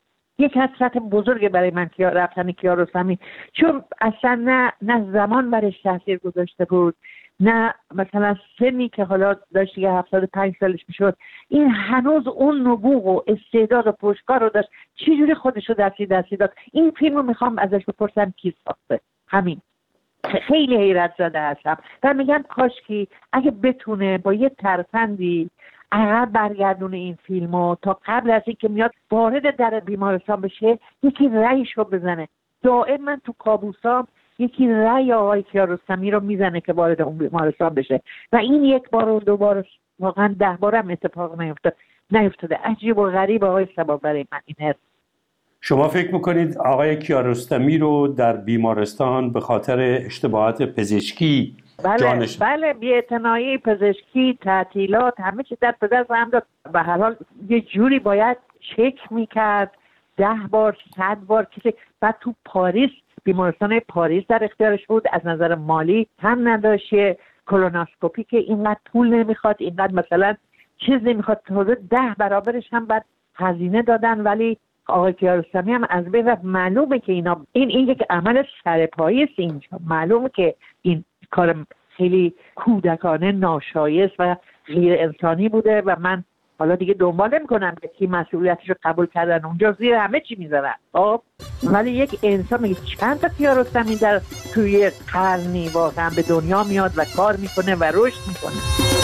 من که رفتن کیارستمی، چون اصلا نه زمان برش تاثیر گذاشته بود، نه مثلا سنی که حالا داشت یه 75 سالش میشد، این هنوز اون نبوغ و استعداد و پشتکار رو داشت. چجوری خودشو دستی داد؟ این فیلم رو میخوام ازش بپرسم کی ساخته. همین خیلی حیرت زده هستم و میگم کاشکی اگه بتونه با یه ترفندی عقب برگردونه این فیلمو تا قبل از اینکه میاد وارد در بیمارستان بشه یکی رأیشو بزنه. دائم من تو کابوسام یکی رأی آقای کیارستمی رو میزنه که وارد اون بیمارستان بشه و این یک بار و دو بار واقعا 10 بارم اتفاق نیفتاده. عجیب و غریب آقای صبا برای من این هست. شما فکر میکنید آقای کیارستمی رو در بیمارستان به خاطر اشتباهات پزشکی بله بی‌اعتنایی، پزشکی، تعطیلات، همه چیز در پدر هم داد. به هر حال یه جوری باید چک میکرد 10 بار 100 بار کسی. بعد تو پاریس، بیمارستان پاریس در اختیارش بود، از نظر مالی هم نداشت، کولونوسکوپی که اینقدر پول نمیخواد، اینقدر مثلا چیز نمیخواد، تازه 10 برابرش هم بعد هزینه دادن. ولی آقای کیارستمی هم از بین رفت. معلومه که این یک عمل سرپایی است اینجا. معلومه که این کار خیلی کودکانه، ناشایست و غیر انسانی بوده و من حالا دیگه دنبال نمی‌کنم که کی مسئولیتش رو قبول کردن، اونجا زیر همه چی میذارن. ولی یک انسان میگه چند تا کیارستمی در توی قرنی واقعا به دنیا میاد و کار میکنه و رشد میکنه.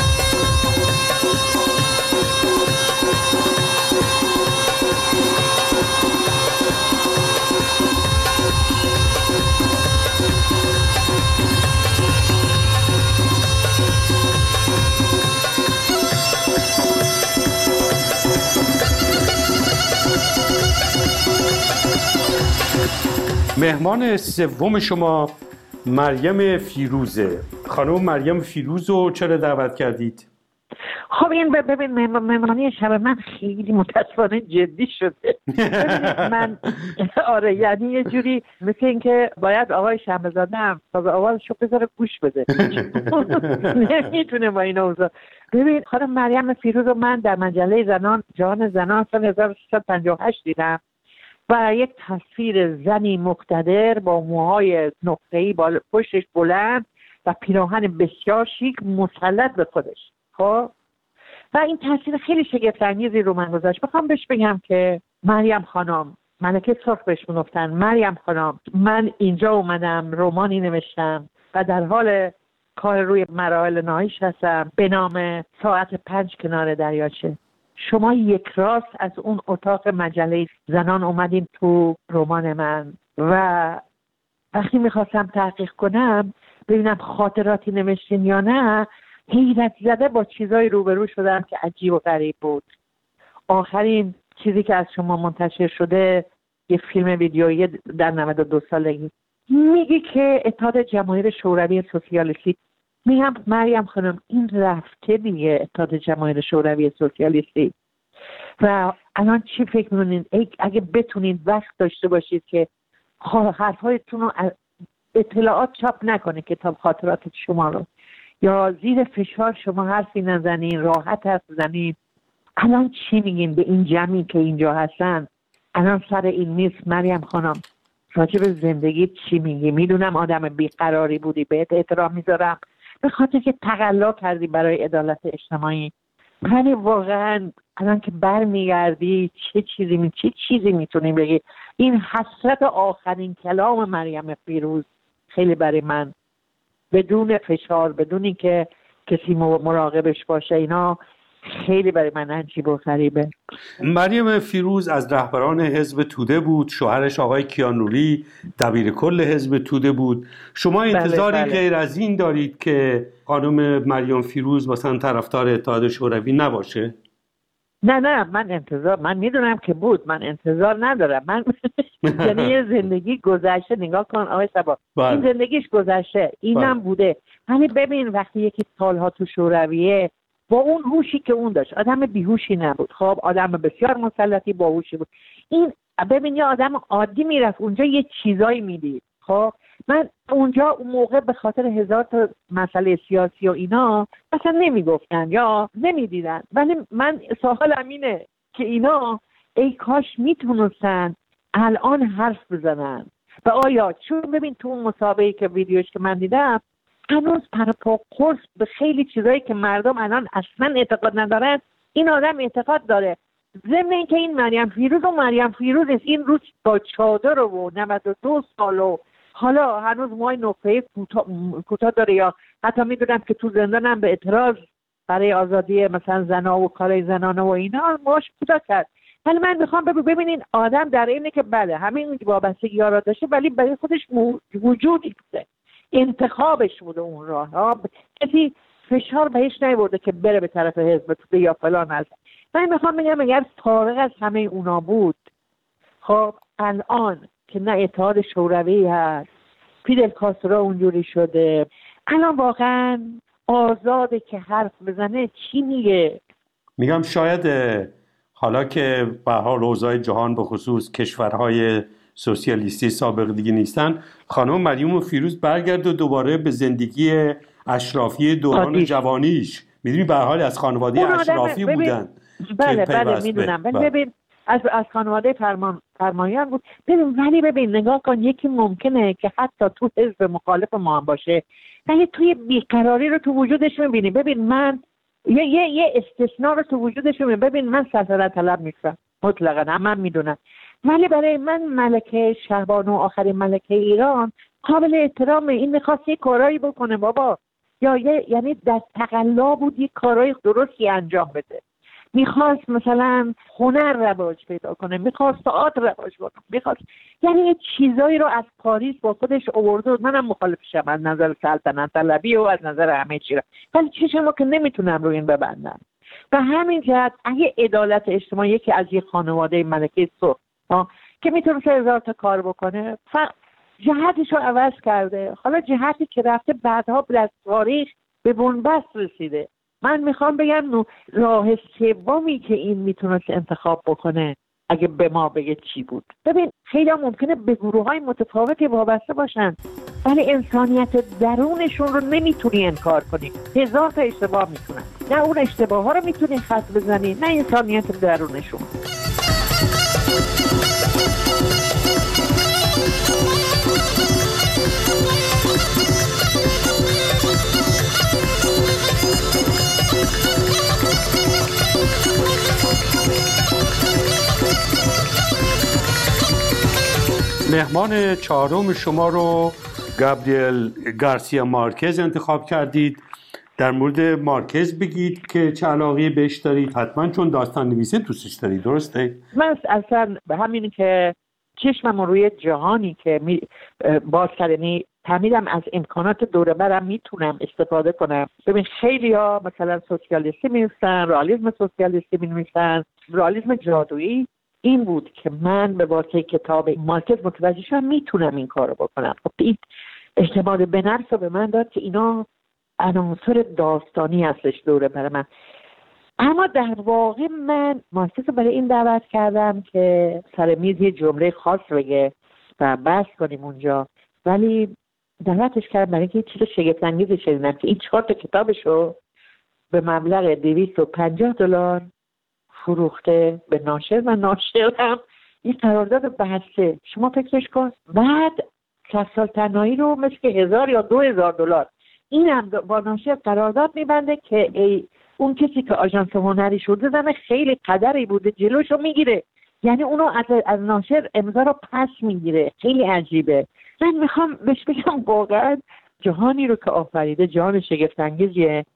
مهمان سوم شما مریم فیروزه. خانم مریم فیروز رو چرا دعوت کردید؟ خب این ببین مهمانی شب من خیلی متاسفانه جدی شده. من آره یعنی یه جوری مثل این که باید آقای شمزاده هم تا آوازشو بذاره گوش بده. نمیتونه با این اوضاع. ببین خانم مریم فیروز رو من در مجله زنان جهان زنان سال 1358 دیدم و یک تصویر زنی مقتدر با موهای نقطه‌ای پشتش بلند و پیراهن بسیار شیک مسلط به خودش. خب و این تصویر خیلی شگفت‌انگیزی رو من گذاشت. بخوام بهش بگم که مریم خانم، ملکه سرخ بهش میگفتن، مریم خانم من اینجا اومدم رمانی نوشتم و در حال کار روی مراحل نهاییش هستم به نام ساعت 5 کنار دریاچه. شما یک راست از اون اتاق مجله زنان اومدین تو رمان من و وقتی میخواستم تحقیق کنم ببینم خاطراتی نوشتین یا نه، حیرت زده با چیزایی روبرو شدم که عجیب و غریب بود. آخرین چیزی که از شما منتشر شده یه فیلم ویدیویی در 92 سالگی میگی که اتحاد جماهیر شوروی سوسیالیستی. میگم مریم خانم این رفته دیگه اتحاد جماهیر شوروی سوسیالیستی و الان چی فکر می‌کنین اگه بتونید وقت داشته باشید که حرف‌هایتون رو اطلاعات چاپ نکنه کتاب خاطرات شما رو، یا زیر فشار شما حرفی نزنین، راحت حرف بزنین. الان چی میگین به این جمعی که اینجا هستن الان سر این میز؟ مریم خانم راجع به زندگی چی میگی؟ میدونم آدم بیقراری بودی، بهت احترام میذارم به خاطر که تقلا کردی برای عدالت اجتماعی، ولی واقعا الان که برمیگردی چه چیزی میتونی بگی؟ این حسرت آخرین کلام مریم فیروز خیلی برای من بدون فشار، بدون اینکه کسی مراقبش باشه، اینا خیلی برای من عجیب و غریبه. مریم فیروز از رهبران حزب توده بود، شوهرش آقای کیانوری دبیر کل حزب توده بود. شما انتظاری بله. غیر از این دارید که خانم مریم فیروز مثلا طرفدار اتحاد شوروی نباشه؟ نه من میدونم که بود، من انتظار ندارم. من یعنی یه زندگی گذشته، نگاه کن آقای صبا این زندگیش گذشته، اینم بوده. یعنی ببین وقتی یکی سالها تو شورویه با اون هوشی که اون داشت، آدم بیهوشی نبود، خب آدم بسیار مسلطی باهوشی بود. این ببین یه آدم عادی میرفت اونجا یه چیزایی میدید. خب من اونجا اون موقع به خاطر 1000 تا مسئله سیاسی و اینا مثلا نمیگفتن یا نمیدیدن، ولی من سوالم اینه که اینا ای کاش میتونستن الان حرف بزنن. و آیا چون ببین تو اون مسابقه که ویدیوش که من دیدم هنوز پرپا قرص به خیلی چیزایی که مردم الان اصلا اعتقاد ندارن این آدم اعتقاد داره. ضمن اینکه این مریم فیروز است، این روز با چادر و 92 سال و حالا هنوز موهای نقطه‌ای کوتاه داره، یا حتی میدونم که تو زندان هم به اعتراض برای آزادی مثلا زنا و کارهای زنانه و اینا موهاش کوتاه کرد. ولی من میخوام ببینین آدم در اینه که بله همین وابستگی‌ها را داشته ولی برای خودش وجودی بوده، انتخابش بوده اون راه، کسی فشار بهش نیورده که بره به طرف حزب توده یا فلان. از من میخوام بگم اگر فارغ از همه اونا بود، خب الان که نه اتحاد شوروی هست، فیدل کاسترو اونجوری شده، الان واقعا آزاده که حرف بزنه چی میگه؟ میگم شاید حالا که به حال اوضاع جهان به خصوص کشورهای سوسیالیستی سابق دیگه نیستن، خانم مریم فیروز برگرد و دوباره به زندگی اشرافی دوران جوانیش. میدونی به حال از خانواده اشرافی بودن. بله میدونم. ببین از خانواده فرمایان بود. ولی ببین نگاه کن، یکی ممکنه که حتی تو حزب مخالف ما هم باشه ولی توی بیقراری رو تو وجودش میبینی. ببین من یه استثناء رو تو وجودش میبینی. ببین من سلطنت طلب نیستم مطلقا، من میدونم، ولی برای من ملکه شهبانو آخرین ملکه ایران قابل احترامه. این میخواست یه کارایی بکنه بابا، یعنی در تقلا بود یه کارای درستی انجام بده. میخواست مثلا هنر رواج پیدا کنه، میخواست تئاتر رواج کنه، میخواست یعنی یه چیزایی رو از پاریس با خودش آورده. منم مخالفشم از نظر سلطنت طلبی و از نظر همه چی، ولی چشمو که نمیتونم رو این ببندم. و همین جهت اگه عدالت اجتماعی که از یه خانواده ملکه سرخ که میتونه 1000 تا کار بکنه جهتش رو عوض کرده، حالا جهتی که رفته بعدها در تاریخ به بنبست رسیده. من میخوام بگم راه سومی که این میتونست انتخاب بکنه اگه به ما بگه چی بود. ببین خیلی ممکنه به گروه‌های متفاوتی وابسته باشن ولی انسانیت درونشون رو نمیتونی انکار کنی. 1000 تا اشتباه میکنن، نه اون اشتباه ها رو میتونی خط بزنی نه انسانیت درونشون. مهمان چهارم شما رو گابریل گارسیا مارکز انتخاب کردید. در مورد مارکز بگید که چه علاقه بهش دارید، حتما چون داستان نویسه دوستش دارید، درسته؟ من اصلا به همین که چشمم روی جهانی که باز کردنی فهمیدم از امکانات دوره برم میتونم استفاده کنم. ببین خیلی ها مثلا سوسیالیستی می‌نویسن، رئالیسم سوسیالیستی می‌نویسن، رئالیسم جادویی. این بود که من به واسطه کتاب مارکز متوجه شدم میتونم این کارو بکنم. خب این اعتماد به نفس رو به من داد که اینا عناصر داستانی هستش دوره برای من. اما در واقع من مارکز رو برای این دعوت کردم که سر میز یه جمله خاص بگه و بحث کنیم اونجا، ولی دعوتش کردم برای اینکه چیز شگفت انگیزی شنیدم که این 4 تا کتابشو به مبلغ $250 فروخته به ناشر و ناشر هم این قرارداد بسته. شما فکرش کن بعد 100 سال تنهایی رو مثل که 1000 یا $2000 این هم با ناشر قرارداد میبنده که اون کسی که آژانس هنری شده زن خیلی قدری بوده جلوشو میگیره، یعنی اونو از ناشر امضا رو پس میگیره. خیلی عجیبه. من میخوام بهش بگم واقعا جهانی رو که آفریده جهان شگفت انگیزیه.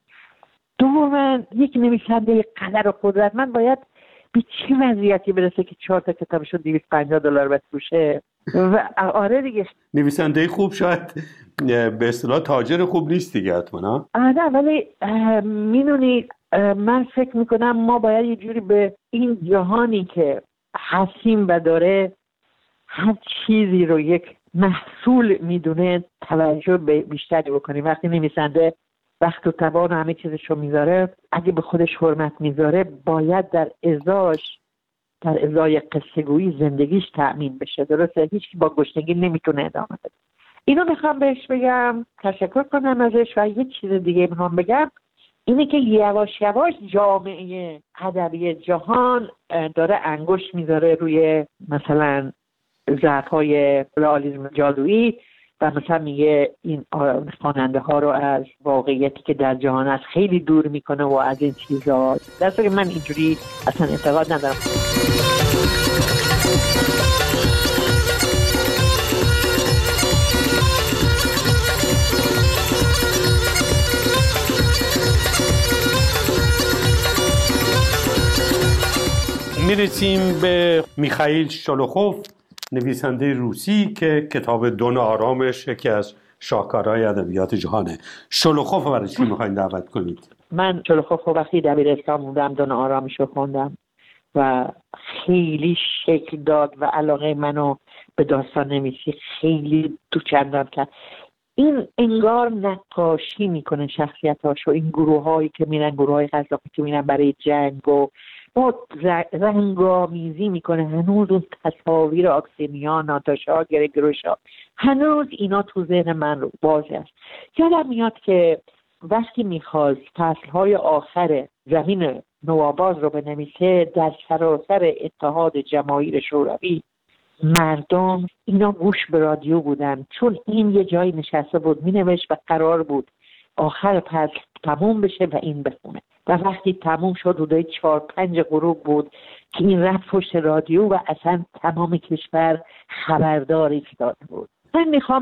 دوما یک نویسنده قدر و قدرتمند باید به چه وضعیتی برسه که 4 تا کتابشو $250 بفروشه؟ و آره دیگه نویسنده خوب شاید به اصطلاح تاجر خوب نیست دیگه حتما. آره ولی میدونی من فکر میکنم ما باید یه جوری به این جهانی که هستیم و داره هر چیزی رو یک محصول میدونه توجه بیشتری بکنیم. وقتی نویسنده وقت و توان همه چیزشو میذاره، اگه به خودش حرمت میذاره باید در ازای قصه‌گویی زندگیش تأمین بشه. درسته هیچ کی با گشنگی نمیتونه ادامه بده. اینو میخوام بهش بگم، تشکر کنم ازش. و یه چیز دیگه میخوام بگم اینه که یواش یواش جامعه ادبی جهان داره انگشت میذاره روی مثلا ضعف‌های رئالیسم جادویی و مثلا میگه این خواننده ها رو از واقعیتی که در جهان هست خیلی دور میکنه و از این چیزا. در صورتی من اینجوری اصلا اعتقاد ندارم. میرسیم به میخائیل شولوخوف، نویسنده روسی که کتاب دون آرامش یکی از شاهکارهای ادبیات جهانه. شولوخوف رو برای چی میخواین دعوت کنید؟ من شولوخوف رو وقتی دبیرستان بودم دون آرامش رو خوندم و خیلی شکل داد و علاقه منو به داستان نویسی خیلی تو چندان کرد. این انگار نقاشی میکنه شخصیتاشو. این گروهایی که میرن، گروهای قزاقی که میرن برای جنگ و با رنگامیزی میکنه. هنوز اون تصاویر آکسینیا، ناتاشا، گرگروشا، هنوز اینا تو ذهن من رو باز است. یادم میاد که وقتی میخواست فصلهای آخر زمین نوآباز رو بنویسه، در سراسر اتحاد جماهیر شوروی مردم اینا گوش به رادیو بودن، چون این یه جایی نشسته بود مینوشت و قرار بود آخر فصل تموم بشه و این بخونه. و وقتی تموم شد حدود 4-5 غروب بود که این رفت پشت رادیو و اصلا تمام کشور خبردار ایستاده بود. من میخوام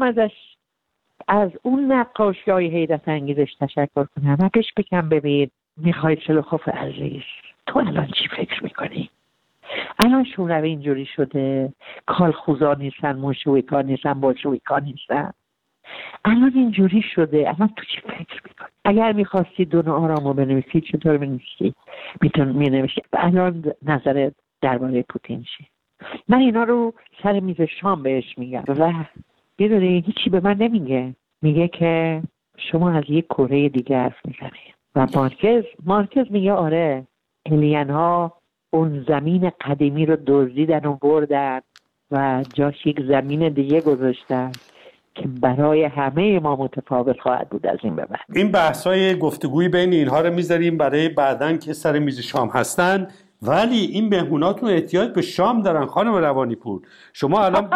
از اون نقاشی‌های حیرت انگیزش تشکر کنم و پیش بگم ببین میخوای شلوخوف عزیز، تو الان چی فکر میکنی؟ الان شوروی اینجوری شده، کالخوزا نیستن، منشویکا نیستن، بولشویکا نیستن. الان اینجوری شده، الان تو چی فکر میکنی؟ اگر میخواستی دون آرامو بنویسی چطور بنویسی؟ مینویسی. الان نظرت درباره پوتین چیه؟ من اینا رو سر میز شام بهش میگم و میدونی هیچی به من نمیگه. میگه که شما از یک کره دیگه حرف میزنی. و مارکز میگه آره، الین ها اون زمین قدیمی رو دزدیدن و بردن و جاش یک زمین دیگه گذاشتن که برای همه ما متفاوت خواهد بود از این به بعد. این بحث‌های گفتگوی بین اینها رو میذاریم برای بعدن که سر میز شام هستن، ولی این مهموناتون احتیاج به شام دارن خانم روانی‌پور. شما الان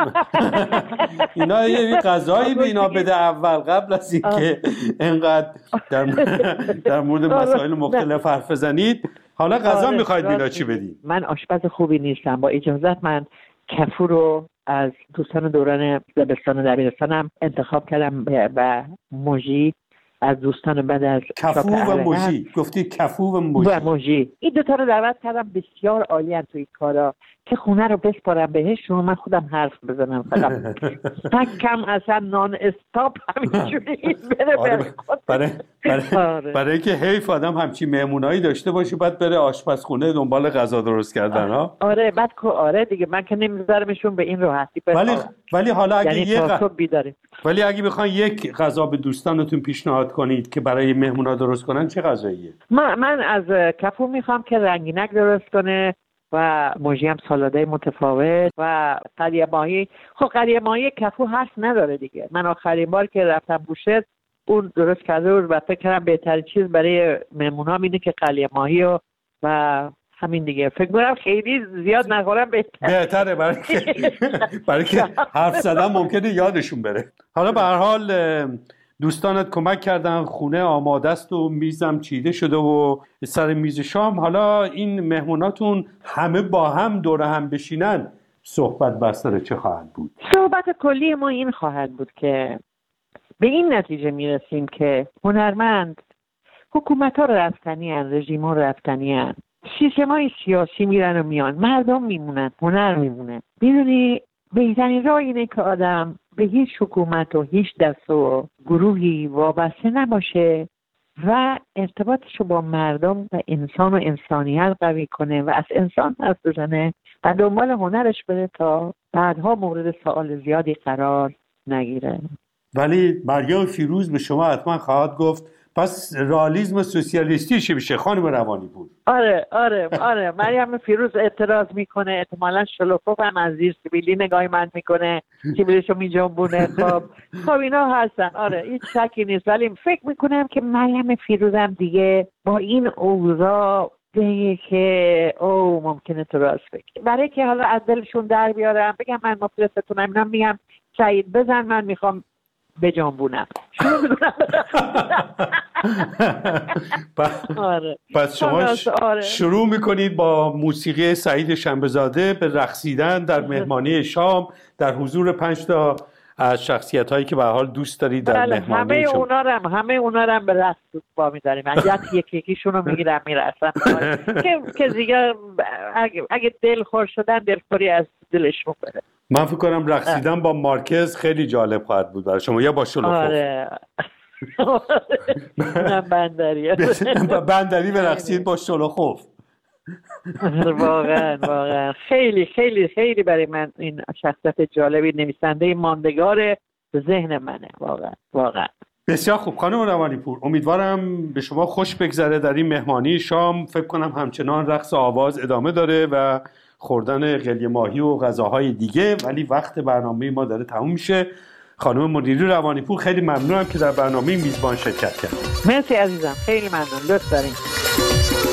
اینا یه غذایی به اینا بده اول قبل از اینکه انقدر در مورد مسائل مختلف حرف بزنید. حالا غذا میخواید اینا چی بدید؟ من آشپز خوبی نیستم، با اجازت من کفو رو از دوستان دوران دبستان و دبیرستانم انتخاب کردم و موژی از دوستان بعد از کفو و موژی. گفتی کفو و موژی. این دوتا رو دعوت کردم، بسیار عالی ان توی کارا که خونه رو بسپارم بهشون، من خودم حرف بزنم فقط کم اصلا نان استاپ همینجوری بره. برای که حیف آدم همچین مهمونایی داشته باشه بعد بره آشپزخونه دنبال غذا درست کردن ها. آره بعد آره دیگه من که نمیذارمشون به این راحتی. ولی حالا اگه ولی اگه بخواید یک غذا به دوستانتون پیشنهاد کنید که برای مهمونا درست کنن چه غذاییه؟ من از کفو میخوام که رنگینک درست کنه و موژی هم سالاده متفاوت و قلیه ماهی. خب قلیه ماهی کفو حرف نداره دیگه. من آخرین بار که رفتم بوشهر اون درست کرده بود و فکر کردم بهترین چیز برای مهمونا اینه که قلیه ماهی و همین دیگه. فکر کنم خیلی زیاد نخورم بهتره برای که حرف زدن ممکنه یادشون بره. حالا به هر حال دوستانت کمک کردن، خونه آماده است و میزم چیده شده و سر میز شام. حالا این مهموناتون همه با هم دور هم بشینن، صحبت بستر چه خواهد بود؟ صحبت کلی ما این خواهد بود که به این نتیجه میرسیم که هنرمند، حکومت ها رفتنی هن، رژیم ها رفتنی هن، سیستم های سیاسی میرن و میان، مردم میمونن، هنر میمونه. میدونی بهترین راه اینه که آدم به هیچ حکومت و هیچ دست و گروهی وابسته نباشه و ارتباطشو با مردم و انسان و انسانیت قوی کنه و از انسان حرف بزنه و دنبال هنرش بره تا بعدها مورد سوال زیادی قرار نگیره. ولی مریم فیروز به شما حتما خواهد گفت پس رئالیسم سوسیالیستی چی میشه خانم روانی‌پور؟ آره مریم فیروز اعتراض میکنه، احتمالاً شلوخوف هم از زیر سیبیلی نگاهی من میکنه، سیبیلیشو میجنبونه. خب اینا هستن، آره هیچ شکی نیست. ولی فکر میکنم که مریم فیروز هم دیگه با این اوضاع دیگه که ممکنه تو راست بگی، برای که حالا از دلشون در بیارم بگم من مفلستونم، اینا میگم سعید بزن من میخوام بجنبونم. پس شما شروع میکنید با موسیقی سعید شنبه‌زاده به رقصیدن در مهمانی شام در حضور 5 تا از شخصیت‌هایی که به هر حال دوست دارید در مهمانی شما. همه اونا رو به رقص با می‌ذاریم. یکی یکیشون رو میگیرم میرقصن که دیگه اگه دلخور شدن دلخوری از دلش بره. من فکر کنم رقصیدن با مارکز خیلی جالب خواهد بود برای شما یا با شلوخوف. آره بندری برقصید با شلوخوف. واقعا خیلی خیلی خیلی برای من این شخصیت جالبی، نویسنده ماندگار به ذهن منه واقعا. بسیار خوب خانم روانی‌پور، امیدوارم به شما خوش بگذره در این مهمانی شام. فکر کنم همچنان رقص آواز ادامه داره و خوردن قلی ماهی و غذاهای دیگه، ولی وقت برنامه ما داره تموم میشه. خانم مدیری روانی‌پور، خیلی ممنونم که در برنامه میزبان شرکت کردید. مرسی عزیزم، خیلی ممنون، لطف دارین.